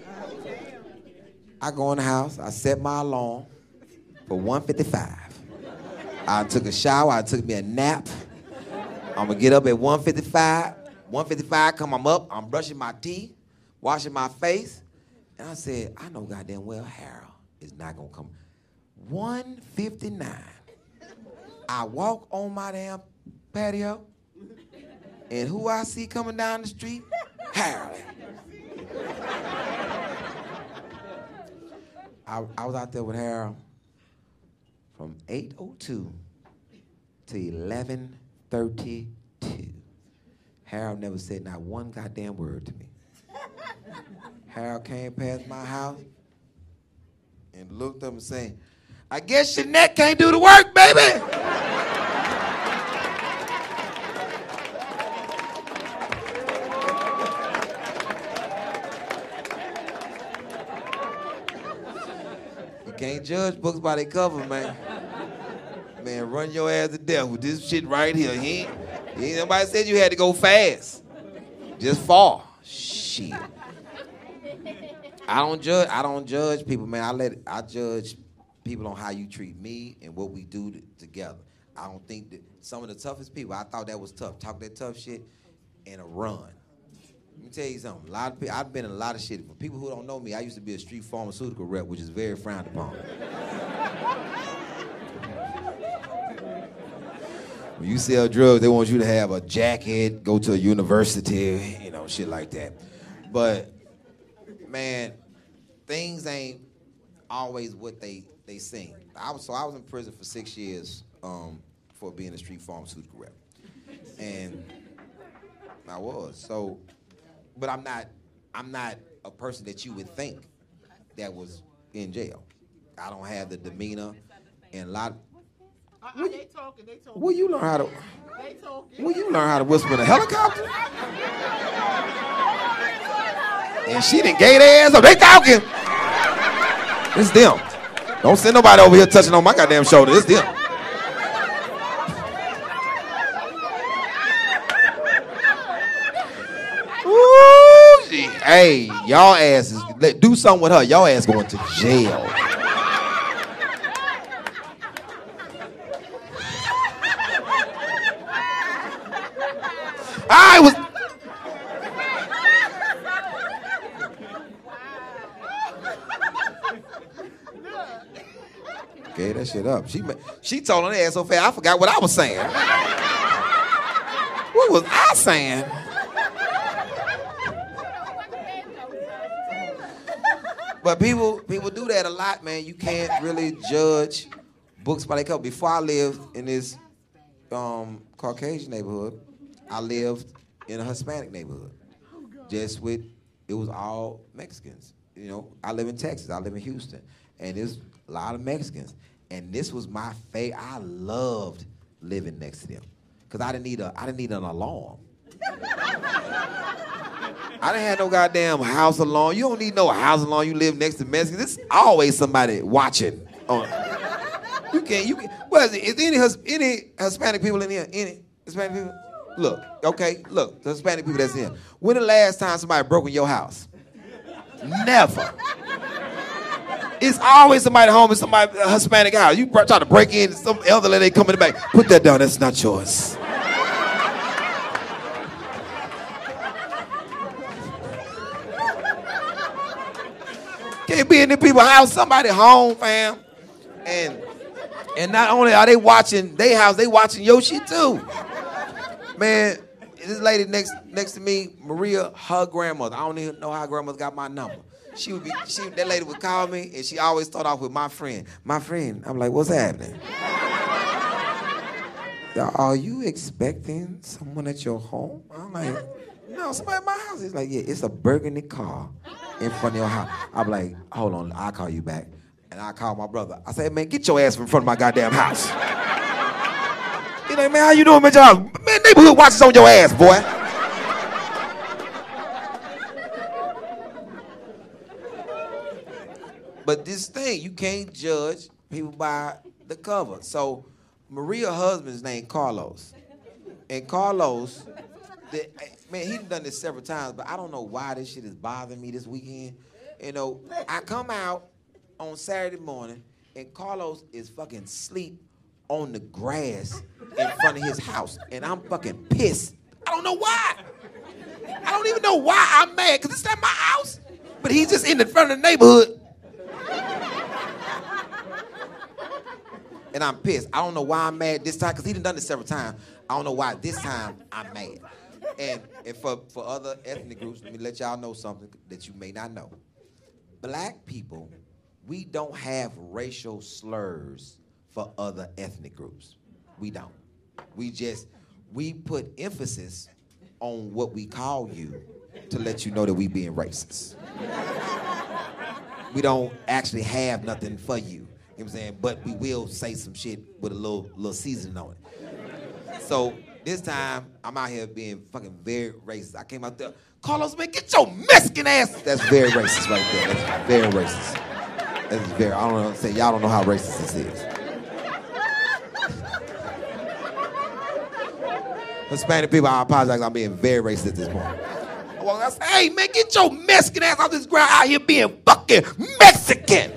I go in the house, I set my alarm for 1:55. I took a shower, I took me a nap. I'm gonna get up at 1:55. 1:55, I'm up, I'm brushing my teeth, washing my face. And I said, I know goddamn well Harold is not gonna come. 1:59. I walk on my damn patio, and who I see coming down the street? Harold. I was out there with Harold from 8:02 to 11:32. Harold never said not one goddamn word to me. Harold came past my house and looked up and said, I guess your neck can't do the work, baby. You can't judge books by their cover, man. Man, run your ass to death with this shit right here. He ain't nobody said you had to go fast. Just fall. Shit. I don't judge people, man. I judge people on how you treat me and what we do together. I don't think that some of the toughest people, I thought that was tough. Talk that tough shit and a run. Let me tell you something. A lot of people, I've been in a lot of shit. For people who don't know me, I used to be a street pharmaceutical rep, which is very frowned upon. When you sell drugs, they want you to have a jacket, go to a university, shit like that. But, man, things ain't always what they seem. I was in prison for 6 years for being a street pharmaceutical rep. And I was. So, but I'm not a person that you would think that was in jail. I don't have the demeanor and a lot. They talking. Where you learn how to? They talking. Where you learn how to whisper in a helicopter? And she done gave their ass up. They talking. It's them. Don't send nobody over here touching on my goddamn shoulder. It's them. Ooh, hey, y'all asses, do something with her. Y'all ass going to jail. I was. Gave that shit up. She told her ass so fast, I forgot what I was saying. What was I saying? But people do that a lot, man. You can't really judge books by their cover. Before I lived in this Caucasian neighborhood, I lived in a Hispanic neighborhood. It was all Mexicans. I live in Texas. I live in Houston. And there's a lot of Mexicans. And this was my favorite. I loved living next to them. Because I didn't need an alarm. I didn't have no goddamn house alarm. You don't need no house alarm. You live next to Mexicans. There's always somebody watching. You can. What is it? Is any Hispanic people in here? Any Hispanic people? Look, the Hispanic people that's in here. When the last time somebody broke in your house? Never. It's always somebody home in somebody Hispanic house. You try to break in, some elderly lady come in the back. Put that down. That's not yours. Can't be in the people's house. Somebody home, fam. And not only are they watching their house, they watching your shit too. Man, this lady next to me, Maria, her grandmother. I don't even know how grandmother got my number. That lady would call me, and she always start off with my friend. My friend. I'm like, what's happening? Are you expecting someone at your home? I'm like, no, somebody at my house. He's like, yeah, it's a burgundy car in front of your house. I'm like, hold on, I'll call you back. And I call my brother. I say, man, get your ass in front of my goddamn house. He like, man, how you doing, man? Man, neighborhood watches on your ass, boy. But this thing, you can't judge people by the cover. So Maria's husband's named Carlos. And Carlos, man, he's done this several times, but I don't know why this shit is bothering me this weekend. You know, I come out on Saturday morning, and Carlos is fucking asleep on the grass in front of his house. And I'm fucking pissed. I don't know why. I don't even know why I'm mad, because it's not my house. But he's just in the front of the neighborhood. And I'm pissed. I don't know why I'm mad this time, because he done this several times. I don't know why this time I'm mad. And for other ethnic groups, let me let y'all know something that you may not know. Black people, we don't have racial slurs for other ethnic groups. We don't. We put emphasis on what we call you to let you know that we being racist. We don't actually have nothing for you. You know what I'm saying? But we will say some shit with a little seasoning on it. So this time, I'm out here being fucking very racist. I came out there, Carlos, man, get your Mexican ass. That's very racist right there. That's very racist. That's very, I don't know, say y'all don't know how racist this is. Hispanic people, I apologize, I'm being very racist at this point. I say, hey man, get your Mexican ass off this ground out here being fucking Mexican.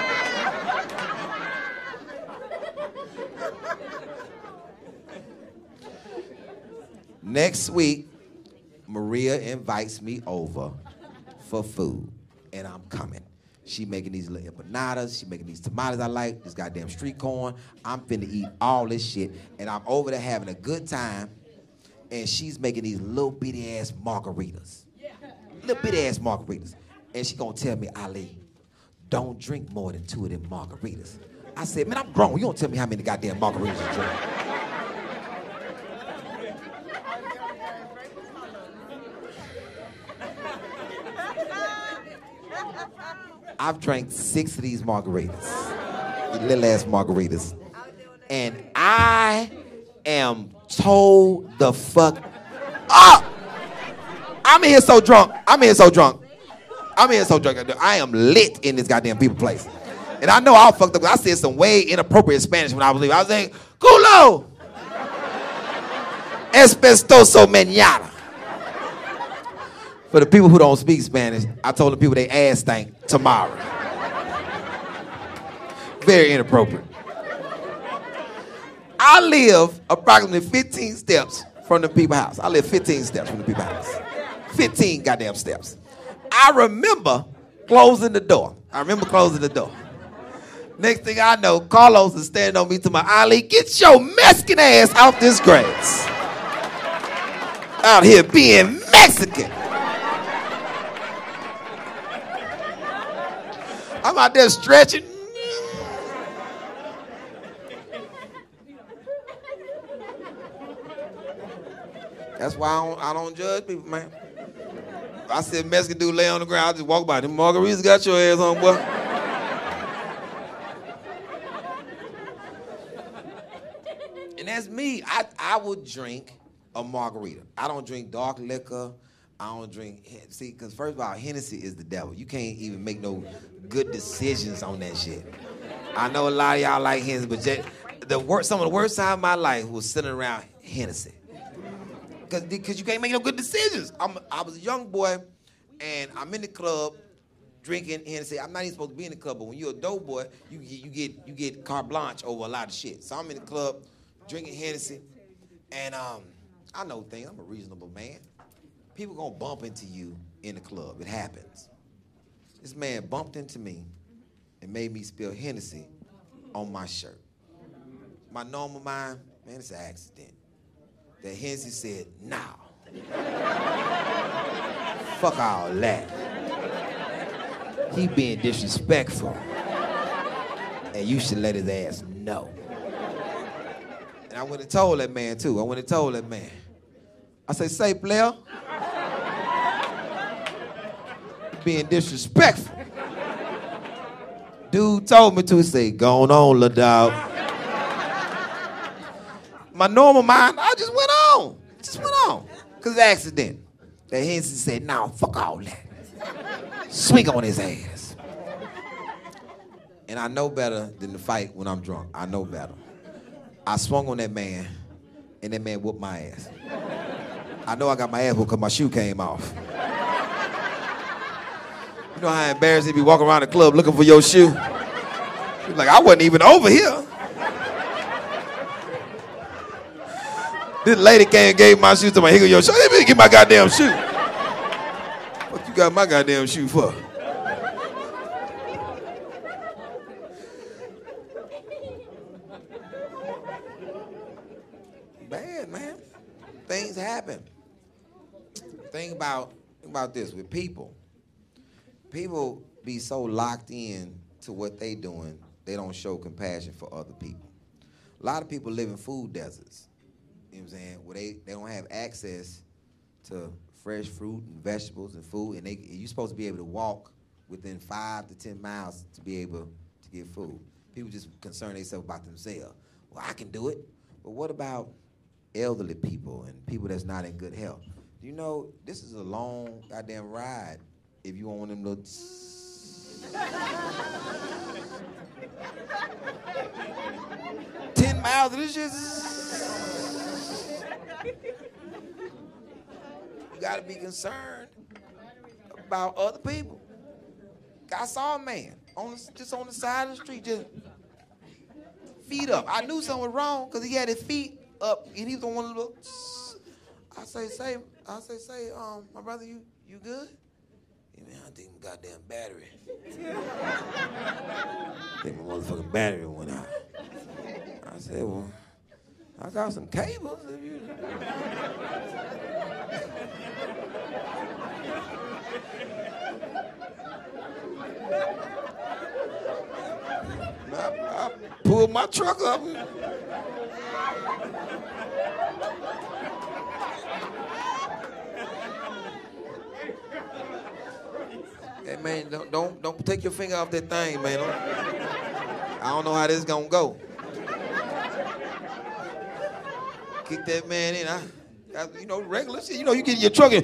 Next week, Maria invites me over for food, and I'm coming. She making these little empanadas, she making these tamales I like, this goddamn street corn. I'm finna eat all this shit, and I'm over there having a good time, and she's making these little bitty ass margaritas. Little bitty ass margaritas. And she gonna tell me, Ali, don't drink more than 2 of them margaritas. I said, man, I'm grown. You don't tell me how many goddamn margaritas you drink. I've drank 6 of these margaritas, these little ass margaritas, and I am told the fuck up. I'm in here so drunk. I am lit in this goddamn people place. And I know I fucked up. I said some way inappropriate Spanish when I was leaving. I was saying, culo, espestoso mañana. For the people who don't speak Spanish, I told the people they ass stank tomorrow. Very inappropriate. I live approximately 15 steps from the people's house. I live 15 steps from the people's house. 15 goddamn steps. I remember closing the door. Next thing I know, Carlos is standing on me to my Ali, get your Mexican ass off this grass. Out here being Mexican. I'm out there stretching. That's why I don't judge people, man. If I see a Mexican dude lay on the ground, I just walk by. Them margaritas got your ass on, boy. And that's me. I would drink a margarita. I don't drink dark liquor. I don't drink, see, because first of all, Hennessy is the devil. You can't even make no good decisions on that shit. I know a lot of y'all like Hennessy, but some of the worst time of my life was sitting around Hennessy. Because you can't make no good decisions. I was a young boy, and I'm in the club drinking Hennessy. I'm not even supposed to be in the club, but when you're a dope boy, you get carte blanche over a lot of shit. So I'm in the club drinking Hennessy, and I know things. I'm a reasonable man. People gonna bump into you in the club. It happens. This man bumped into me and made me spill Hennessy on my shirt. My normal mind, man, it's an accident. That Hennessy said, "Now." Fuck all that. He being disrespectful. And you should let his ass know. And I went and told that man, too. I said, say, player. Being disrespectful. Dude told me to say, go on, little dog. my normal mind, I just went on. Because of accident. That Hennessy said, "Nah, fuck all that. Swing on his ass." And I know better than to fight when I'm drunk. I know better. I swung on that man, and that man whooped my ass. I know I got my ass whooped because my shoe came off. You know how embarrassing it be walking around the club looking for your shoe? You're like, I wasn't even over here. This lady came and gave my shoe to my here go your shoe. Let me get my goddamn shoe. What you got my goddamn shoe for? Bad, man. Things happen. Think about this with people. People be so locked in to what they doing, they don't show compassion for other people. A lot of people live in food deserts. You know what I'm saying? Where they don't have access to fresh fruit and vegetables and food, and you're supposed to be able to walk within 5 to 10 miles to be able to get food. People just concern themselves about themselves. Well, I can do it. But what about elderly people and people that's not in good health? You know, this is a long goddamn ride if you want them to 10 miles of this shit. You gotta be concerned about other people. I saw a man just on the side of the street, just feet up. I knew something was wrong because he had his feet up and he was on one of the. I say, my brother, you good? Yeah, man, I think my goddamn battery. I think my motherfucking battery went out. I said, well, I got some cables. If you... I pulled my truck up. Hey man, don't take your finger off that thing, man. I don't know how this is gonna go. Kick that man in. You know, regular shit. You know, you get in your truck and.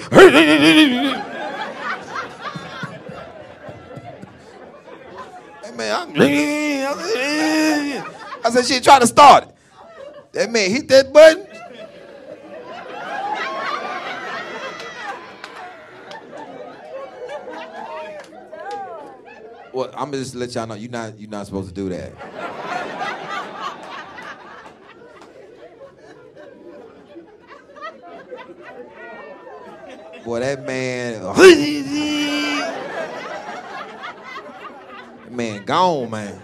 Hey man, I said, shit, try to start it. That man hit that button. Well, I'm gonna just let y'all know you're not supposed to do that. Boy, that man, that man gone, man.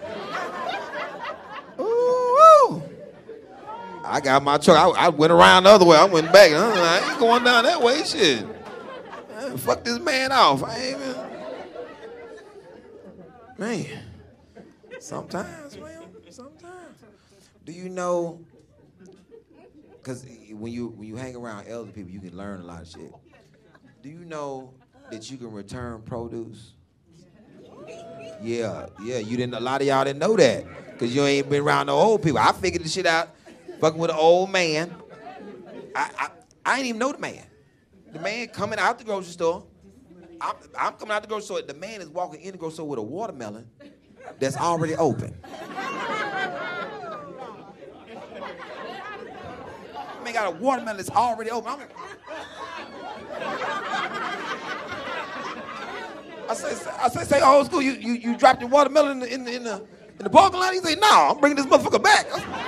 Ooh. I got my truck. I went around the other way. I went back. I ain't going down that way. Shit. Man, fuck this man off. I ain't even. Man, sometimes, man, sometimes. Do you know, because when you hang around elder people, you can learn a lot of shit. Do you know that you can return produce? Yeah, you didn't. A lot of y'all didn't know that because you ain't been around the old people. I figured the shit out, fucking with an old man. I ain't even know the man. The man coming out the grocery store. I'm coming out the grocery store. The man is walking in the grocery store with a watermelon that's already open. Man got a watermelon that's already open. I say old school. You dropped your watermelon in the parking lot. He say, no, I'm bringing this motherfucker back.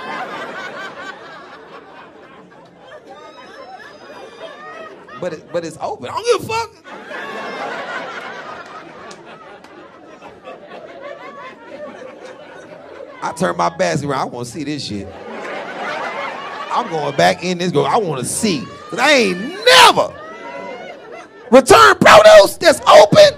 But it's open. I don't give a fuck. I turn my basket around. I want to see this shit. I'm going back in this girl. I want to see. Because I ain't never returned produce that's open.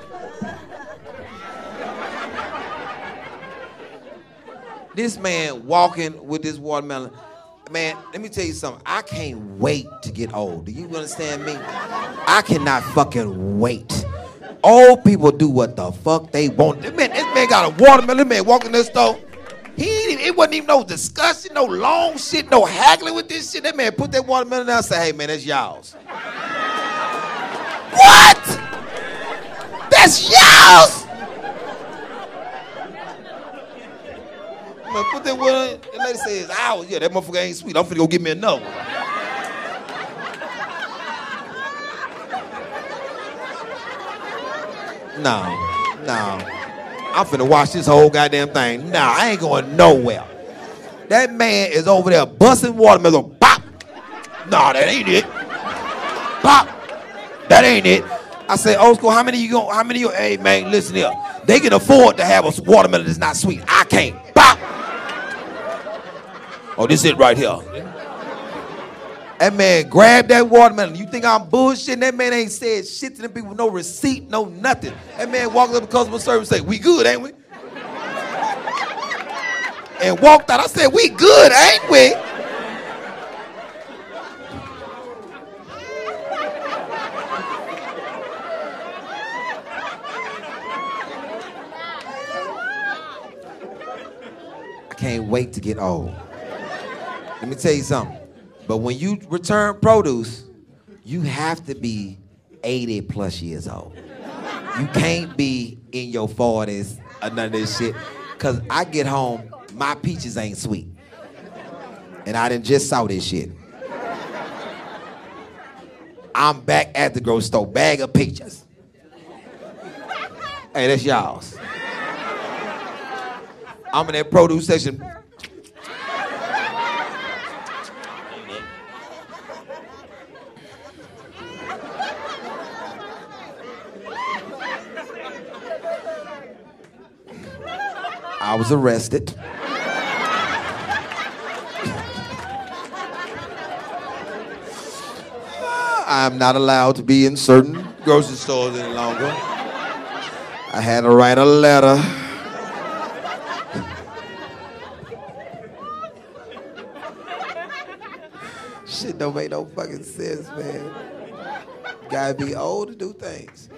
This man walking with this watermelon. Man, let me tell you something. I can't wait to get old. Do you understand me? I cannot fucking wait. Old people do what the fuck they want. This man got a watermelon. This man walking this store. It wasn't even no discussion, no long shit, no haggling with this shit. That man put that watermelon down and say, hey man, that's y'all's. What? That's y'all's? Man, put that watermelon, the lady says, ours. Yeah, that motherfucker ain't sweet. I'm finna go get me another one. No. I'm finna watch this whole goddamn thing. Nah, I ain't going nowhere. That man is over there busting watermelon. Pop. Nah, that ain't it. Pop. That ain't it. I said, old school, how many you, hey man, listen here. They can afford to have a watermelon that's not sweet. I can't. Pop. Oh, this it right here. That man grabbed that watermelon. You think I'm bullshitting? That man ain't said shit to them people, no receipt, no nothing. That man walked up to customer service and say, we good, ain't we? And walked out. I said, we good, ain't we? I can't wait to get old. Let me tell you something. But when you return produce, you have to be 80 plus years old. You can't be in your 40s or none of this shit. Cause I get home, my peaches ain't sweet. And I done just saw this shit. I'm back at the grocery store, bag of peaches. Hey, that's y'all's. I'm in that produce section. I was arrested. I'm not allowed to be in certain grocery stores any longer. I had to write a letter. Shit don't make no fucking sense, man. Gotta be old to do things.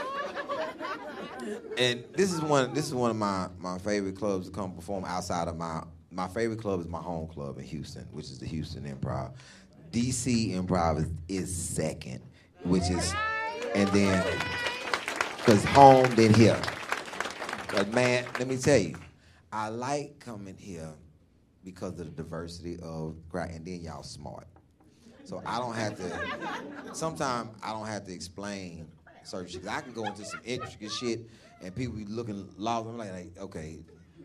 And this is one of my favorite clubs to come perform outside of my favorite club is my home club in Houston, which is the Houston Improv. DC Improv is second, which is, and then, because home, then here. But man, let me tell you, I like coming here because of the diversity of crowd, and then y'all smart. So I don't have to, sometimes I don't have to explain certain shit. I can go into some intricate shit, and people be looking lost. I'm like, okay.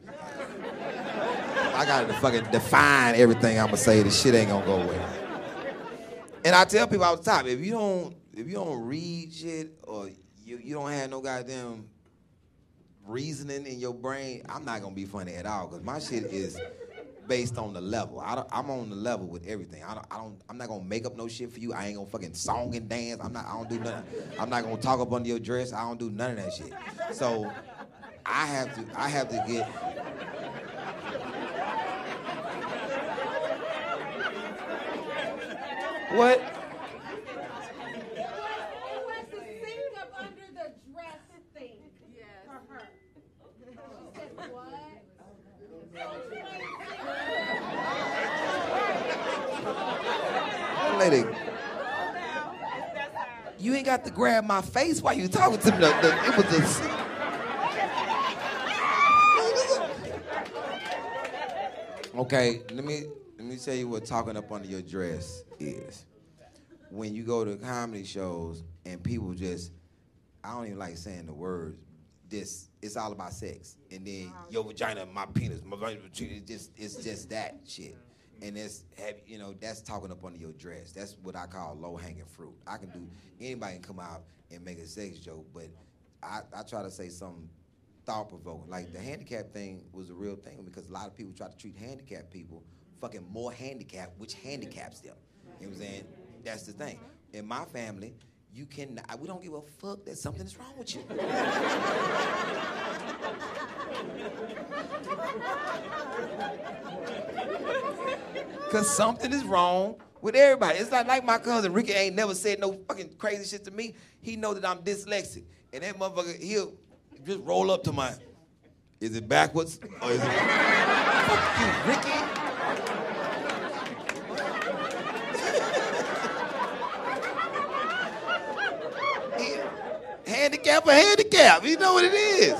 I gotta fucking define everything I'm gonna say. This shit ain't gonna go away. And I tell people all the time, if you don't read shit or you don't have no goddamn reasoning in your brain, I'm not gonna be funny at all. Cause my shit is based on the level. I'm on the level with everything. I'm not gonna make up no shit for you. I ain't gonna fucking song and dance. I don't do nothing. I'm not gonna talk up under your dress. I don't do none of that shit. So I have to get. What? It was the sink up under the dress thing. Yes. For her. She said, what? Lady, you ain't got to grab my face while you talking to me. It was just. Okay, let me tell you what talking up under your dress is. When you go to comedy shows and people just, I don't even like saying the words, it's all about sex. And then your vagina, my penis, it's just that shit. And that's talking up under your dress. That's what I call low-hanging fruit. Anybody can come out and make a sex joke, but I try to say something thought-provoking. Like the handicap thing was a real thing because a lot of people try to treat handicapped people fucking more handicapped, which handicaps them. You know what I'm saying? That's the thing. In my family, we don't give a fuck that something is wrong with you. Because something is wrong with everybody. It's not like my cousin Ricky ain't never said no fucking crazy shit to me. He know that I'm dyslexic. And that motherfucker, he'll just roll up to is it backwards? Or is it... Fuck you, Ricky. Handicap or handicap, you know what it is.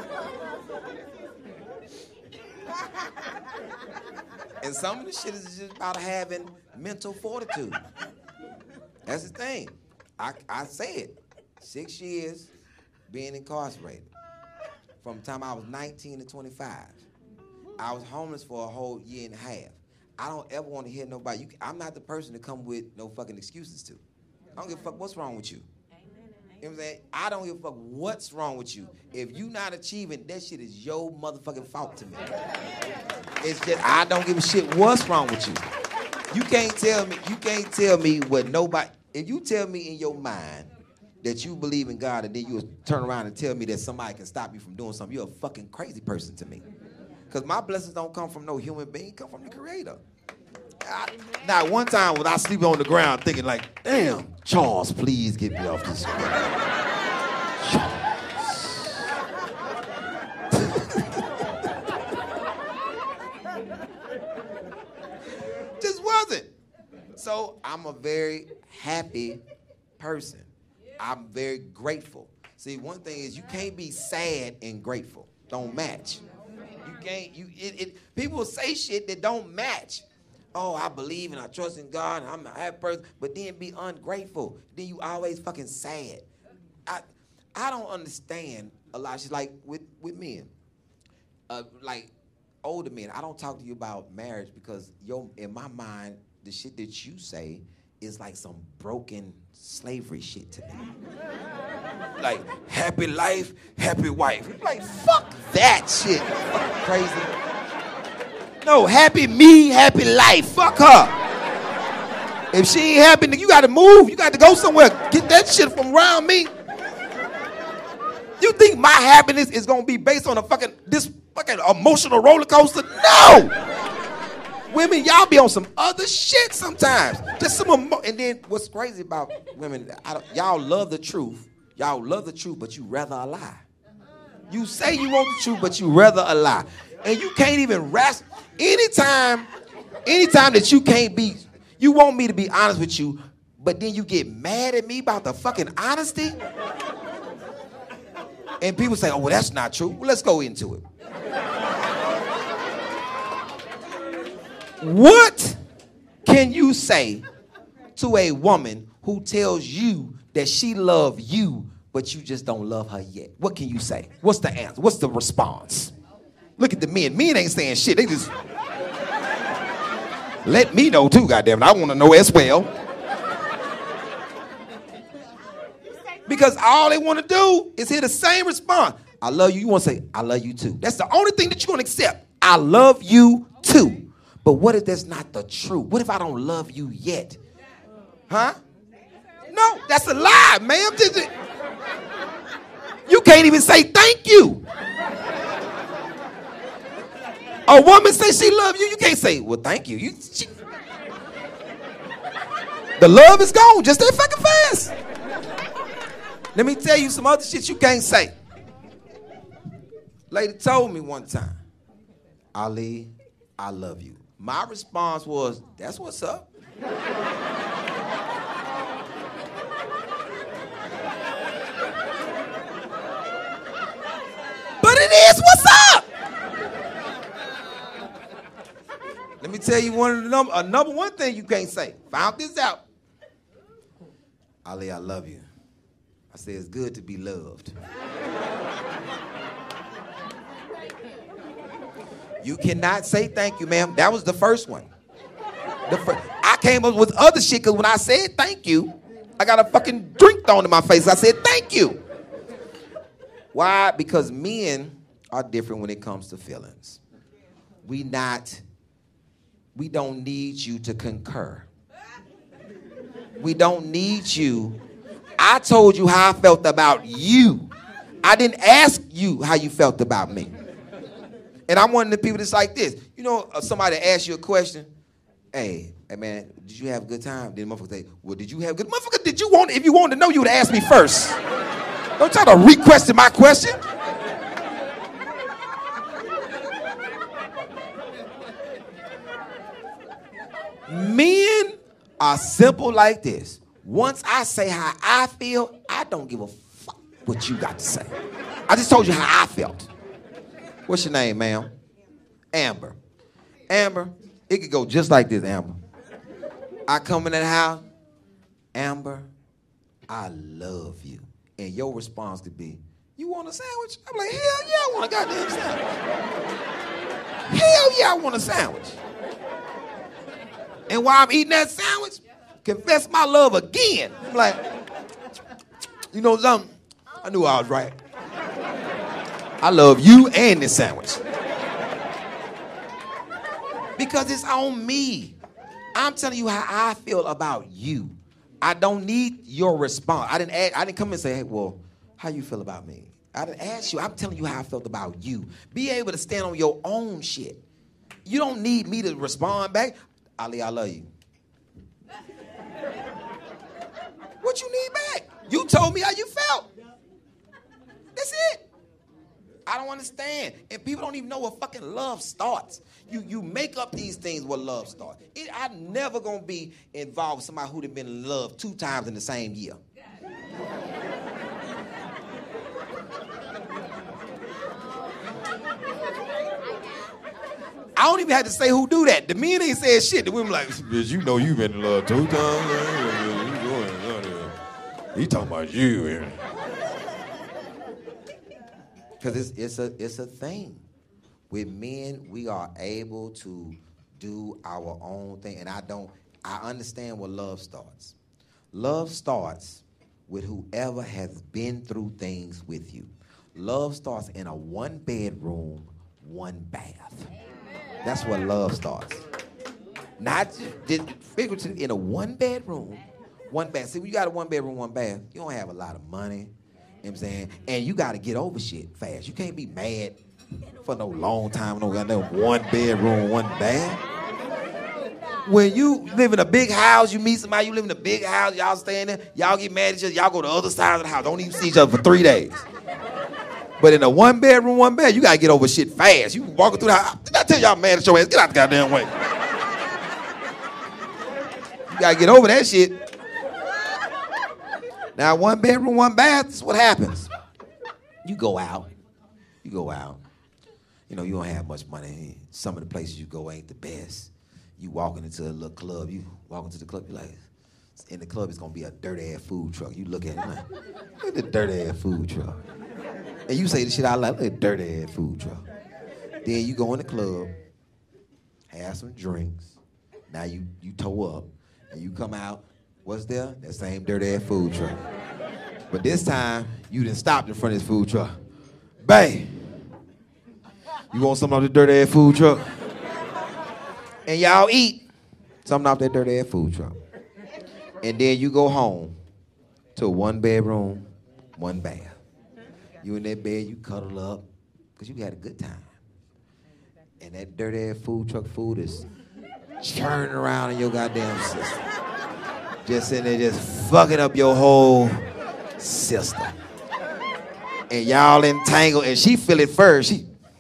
And some of the shit is just about having mental fortitude. That's the thing. I say it. 6 years being incarcerated. From the time I was 19 to 25. I was homeless for a whole year and a half. I don't ever want to hear nobody. I'm not the person to come with no fucking excuses to. I don't give a fuck what's wrong with you. You know what I'm saying? I don't give a fuck what's wrong with you. If you not achieving, that shit is your motherfucking fault to me. It's just, I don't give a shit what's wrong with you. You can't tell me what nobody, if you tell me in your mind that you believe in God and then you turn around and tell me that somebody can stop you from doing something, you're a fucking crazy person to me. Because my blessings don't come from no human being, come from the Creator. Now, one time when I sleep on the ground thinking like, damn, Charles, please get me off this ground. Just wasn't. So I'm a very happy person. I'm very grateful. See, one thing is you can't be sad and grateful. Don't match. You can't, people say shit that don't match. Oh, I believe and I trust in God and I'm a happy person, but then be ungrateful. Then you always fucking sad. I don't understand a lot. She's like with men, like older men. I don't talk to you about marriage because in my mind, the shit that you say is like some broken slavery shit to me. Like happy life, happy wife. Like fuck that shit. Fucking crazy. No, happy me, happy life. Fuck her. If she ain't happy, you got to move. You got to go somewhere. Get that shit from around me. You think my happiness is going to be based on this fucking emotional roller coaster? No. Women, y'all be on some other shit sometimes. Just some and then what's crazy about women, y'all love the truth. Y'all love the truth, but you rather a lie. You say you want the truth, but you rather a lie. And you can't even rest. Anytime that you can't be, you want me to be honest with you, but then you get mad at me about the fucking honesty. And people say, oh, well, that's not true. Well, let's go into it. What can you say to a woman who tells you that she loves you, but you just don't love her yet? What can you say? What's the answer? What's the response? Look at the men. Men ain't saying shit. They just let me know too, goddammit. I want to know as well. Because all they want to do is hear the same response. I love you. You want to say, I love you too. That's the only thing that you're going to accept. I love you too. But what if that's not the truth? What if I don't love you yet? Huh? No, that's a lie, ma'am. You can't even say thank you. A woman say she love you, you can't say, well, thank you. The love is gone just that fucking fast. Let me tell you some other shit you can't say. Lady told me one time, Ali, I love you. My response was, that's what's up. But it is what's up. Let me tell you number one thing you can't say. Found this out. Ali, I love you. I say it's good to be loved. You cannot say thank you, ma'am. That was the first one. I came up with other shit because when I said thank you, I got a fucking drink thrown in my face. I said thank you. Why? Because men are different when it comes to feelings. We don't need you to concur. We don't need you. I told you how I felt about you. I didn't ask you how you felt about me. And I'm one of the people that's like this. You know, somebody asks you a question. Hey, man, did you have a good time? Then the motherfucker say, well, did you have a good motherfucker? Did you want, if you wanted to know, you would ask me first. Don't try to re-question my question. Men are simple like this. Once I say how I feel, I don't give a fuck what you got to say. I just told you how I felt. What's your name, ma'am? Amber. Amber, it could go just like this, Amber. I come in that house, Amber, I love you. And your response could be, you want a sandwich? I'm like, hell yeah, I want a goddamn sandwich. Hell yeah, I want a sandwich. And while I'm eating that sandwich, confess my love again. I'm like, you know something? I knew I was right. I love you and this sandwich. Because it's on me. I'm telling you how I feel about you. I don't need your response. I didn't come and say, hey, well, how you feel about me? I didn't ask you. I'm telling you how I felt about you. Be able to stand on your own shit. You don't need me to respond back. Ali, I love you. What you need back? You told me how you felt. That's it. I don't understand. And people don't even know where fucking love starts. You make up these things where love starts. I'm never going to be involved with somebody who'd have been in love 2 times in the same year. I don't even have to say who do that. The men ain't saying shit. The women like, bitch, you know you been in love 2 times. He talking about you. Because it's a thing. With men, we are able to do our own thing. And I understand where love starts. Love starts with whoever has been through things with you. Love starts in a 1-bedroom, 1 bath. That's where love starts. Not just figuratively in a 1-bedroom, 1 bath. See, when you got a 1-bedroom, 1 bath, you don't have a lot of money. You know what I'm saying? And you got to get over shit fast. You can't be mad for no long time. No goddamn 1-bedroom, 1 bath. When you live in a big house, you meet somebody, you live in a big house, y'all staying there, y'all get mad at each other, y'all go to the other side of the house, don't even see each other for 3 days. But in a 1-bedroom, 1 bath, you got to get over shit fast. You walking through the house, did I tell y'all mad at your ass? Get out the goddamn way. You got to get over that shit. Now, 1-bedroom, 1 bath, this is what happens. You go out. You know, you don't have much money. Some of the places you go ain't the best. You walking into a little club. You walk into the club, you're like, in the club, it's going to be a dirty-ass food truck. You look at it like, look at the dirty-ass food truck. And you say the shit out loud, look at the dirty-ass food truck. Then you go in the club, have some drinks. Now you toe up, and you come out. What's there? That same dirty-ass food truck. But this time, you done stopped in front of this food truck. Bang! You want something off the dirty-ass food truck? And y'all eat something off that dirty-ass food truck. And then you go home to a 1-bedroom, 1 bath. You in that bed, you cuddle up, because you had a good time. And that dirty-ass food truck food is churning around in your goddamn system. Just in there, just fucking up your whole system. And y'all entangled, and she feel it first.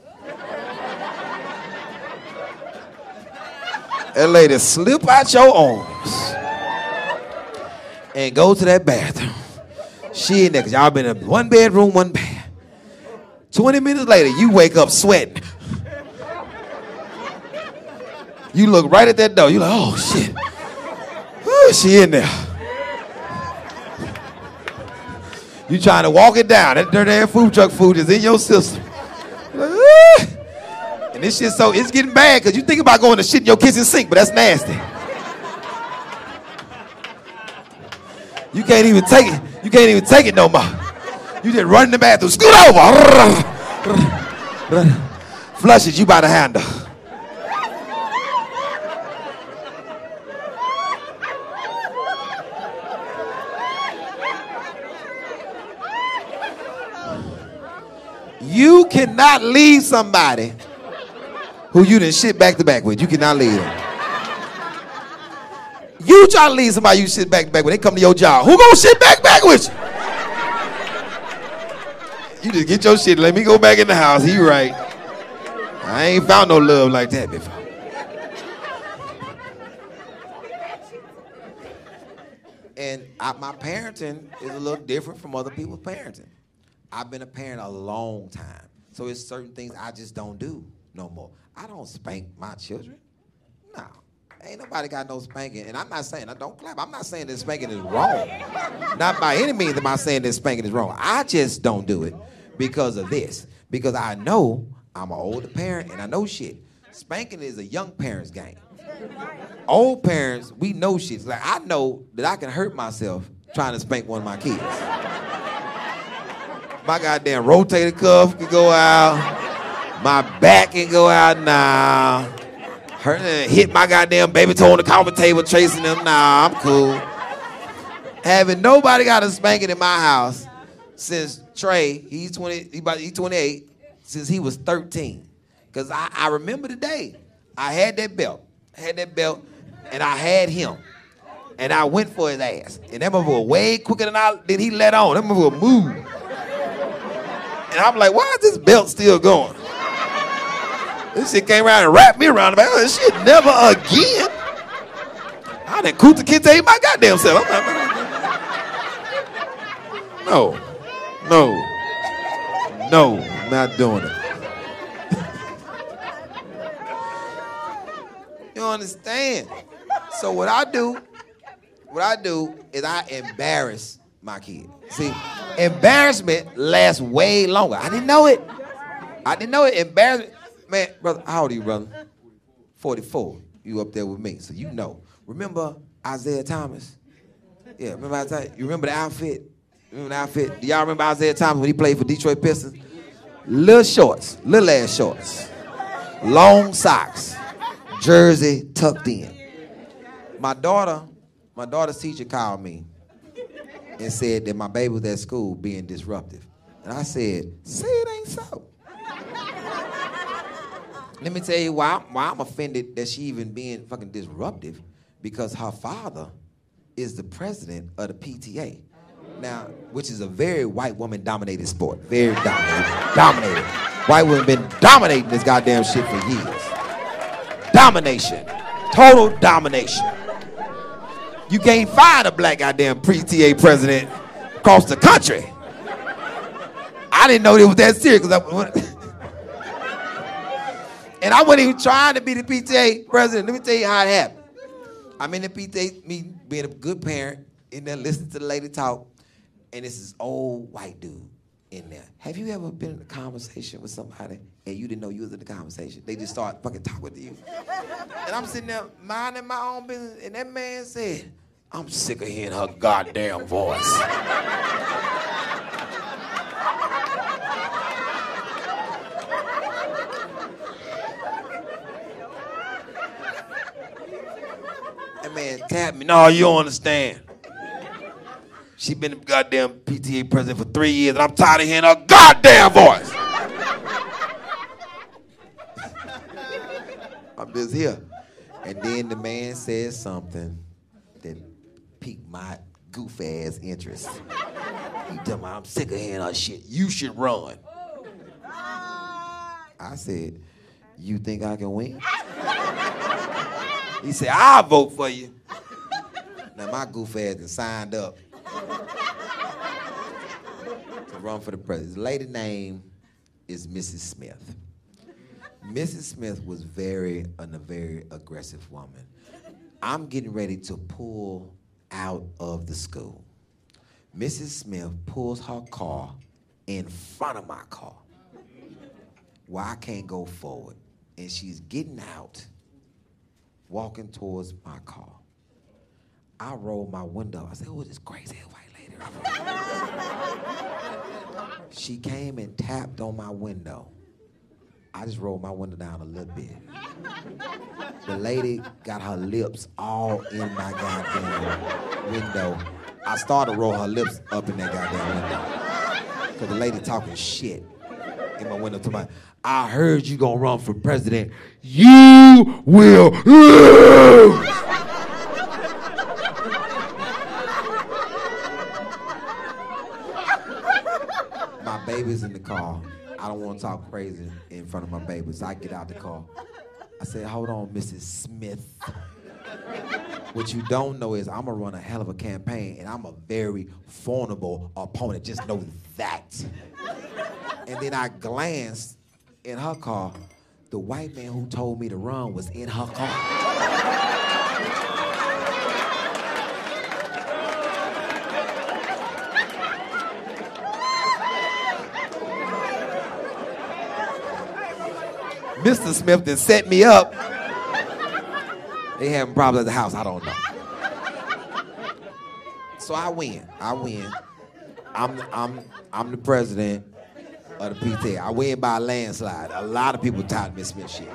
That lady slip out your arms and go to that bathroom. She in there, because y'all been in a 1-bedroom, 1 bath. 20 minutes later, you wake up sweating. You look right at that door. You like, oh, shit. Ooh, she in there. You trying to walk it down. That dirty ass food truck food is in your system. And this shit, so it's getting bad because you think about going to shit in your kitchen sink, but that's nasty. You can't even take it. You can't even take it no more. You just run in the bathroom, scoot over. Flush it, you by the handle. You cannot leave somebody who you done shit back to back with. You cannot leave them. You try to leave somebody you shit back to back with, they come to your job. Who gonna shit back with you? You just get your shit, let me go back in the house. He right. I ain't found no love like that before. And my parenting is a little different from other people's parenting. I've been a parent a long time. So it's certain things I just don't do no more. I don't spank my children. No. Ain't nobody got no spanking. And I'm not saying, I don't clap. I'm not saying that spanking is wrong. Not by any means am I saying that spanking is wrong. I just don't do it because of this. Because I know I'm an older parent and I know shit. Spanking is a young parent's game. Old parents, we know shit. Like, I know that I can hurt myself trying to spank one of my kids. My goddamn rotator cuff can go out. My back can go out now. Hit my goddamn baby toe on the coffee table chasing them. Nah, I'm cool. Having nobody got a spanking in my house since Trey, he's 28, since he was 13. Because I remember the day I had that belt. And I had him. And I went for his ass. And that motherfucker was way quicker than he let on. That motherfucker moved. And I'm like, why is this belt still going? This shit came around and wrapped me around the back. This shit never again. I done Kunta Kinte my goddamn self. No, I'm not doing it. You understand? So what I do is I embarrass my kid. See, embarrassment lasts way longer. I didn't know it. Embarrassment. Man, brother, how old are you, brother? 44. You up there with me, so you know. Remember Isaiah Thomas? Yeah, remember Isaiah? You remember the outfit? Do y'all remember Isaiah Thomas when he played for Detroit Pistons? Little ass shorts. Long socks. Jersey tucked in. My daughter's teacher called me and said that my baby was at school being disruptive. And I said, say it ain't so. Let me tell you why I'm offended that she even being fucking disruptive, because her father is the president of the PTA. Now, which is a very white woman dominated sport. Very dominated. White women been dominating this goddamn shit for years. Domination. Total domination. You can't find a black goddamn PTA president across the country. I didn't know it was that serious. And I wasn't even trying to be the PTA president. Let me tell you how it happened. I'm in the PTA meeting, being a good parent, in there listening to the lady talk, and it's this old white dude in there. Have you ever been in a conversation with somebody and you didn't know you was in the conversation? They just start fucking talking to you. And I'm sitting there minding my own business, and that man said, I'm sick of hearing her goddamn voice. That man tapped me. No, you don't understand. She been the goddamn PTA president for 3 years, and I'm tired of hearing her goddamn voice. I'm just here. And then the man said something that piqued my goof ass interest. He told me, I'm sick of hearing her shit. You should run. I said, you think I can win? He said, I'll vote for you. Now my goof ass has signed up to run for the president. The lady's name is Mrs. Smith. Mrs. Smith was a very aggressive woman. I'm getting ready to pull out of the school. Mrs. Smith pulls her car in front of my car where I can't go forward. And she's getting out, walking towards my car. I roll my window. I said, oh, this crazy white lady. She came and tapped on my window. I just rolled my window down a little bit. The lady got her lips all in my goddamn window. I started to roll her lips up in that goddamn window. Because the lady talking shit in my window to my, I heard you gonna run for president. You will lose. My baby's in the car. I don't want to talk crazy in front of my baby, so I get out the car. I said, hold on, Mrs. Smith. What you don't know is I'm gonna run a hell of a campaign, and I'm a very formidable opponent. Just know that. And then I glanced in her car. The white man who told me to run was in her car. Mr. Smith then set me up. They having problems at the house, I don't know. So I win. I'm the president of the PTA. I win by a landslide. A lot of people tired of Miss Smith shit.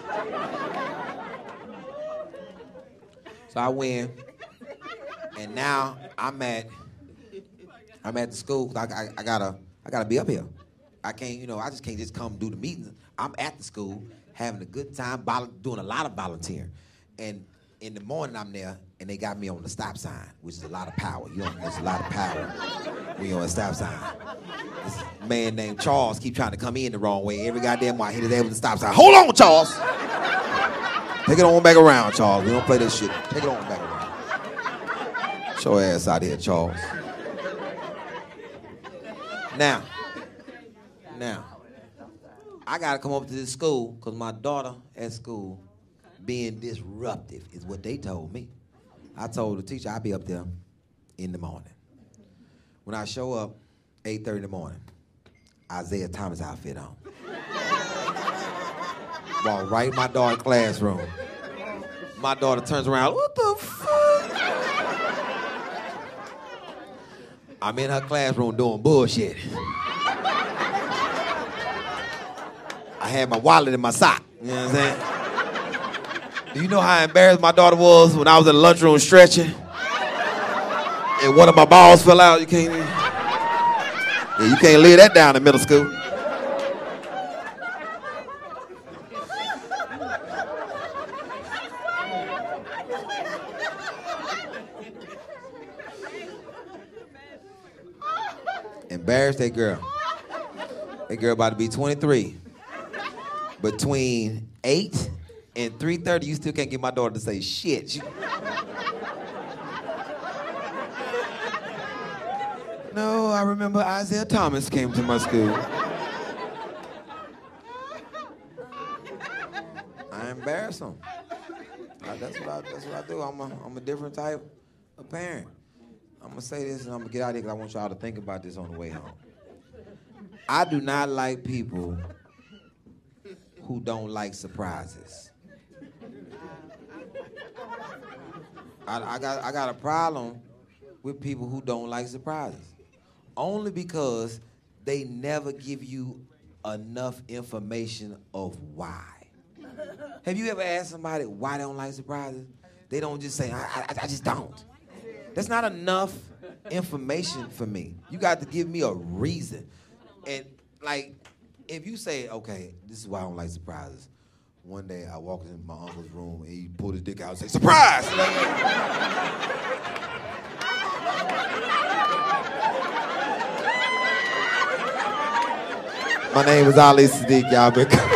So I win, and now I'm at the school. I gotta be up here. I can't, I just can't just come do the meetings. I'm at the school having a good time, doing a lot of volunteering, and in the morning I'm there, and they got me on the stop sign, which is a lot of power. There's a lot of power when you're on a stop sign. This man named Charles keep trying to come in the wrong way. Every goddamn while I hit his head with the stop sign. Hold on, Charles. Take it on back around, Charles. We don't play this shit. Take it on back around. Get your ass out of here, Charles. Now, I gotta come up to this school because my daughter at school being disruptive is what they told me. I told the teacher I'll be up there in the morning. When I show up, 8:30 in the morning, Isaiah Thomas outfit on. Walk right in my daughter's classroom. My daughter turns around, what the fuck? I'm in her classroom doing bullshit. I had my wallet in my sock, you know what I'm saying? Do you know how embarrassed my daughter was when I was in the lunchroom stretching? And one of my balls fell out? You can't lay that down in middle school. Embarrassed that girl. That girl about to be 23. Between 8 and 3:30, you still can't get my daughter to say shit. No, I remember Isaiah Thomas came to my school. I embarrass him. That's what I do. I'm a different type of parent. I'm gonna say this and I'm gonna get out of here because I want y'all to think about this on the way home. I do not like people who don't like surprises. I got a problem with people who don't like surprises. Only because they never give you enough information of why. Have you ever asked somebody why they don't like surprises? They don't just say, I just don't. That's not enough information for me. You got to give me a reason. And like, if you say, okay, this is why I don't like surprises. One day I walked into my uncle's room and he pulled his dick out and said, surprise! My name is Ali Siddiq, y'all been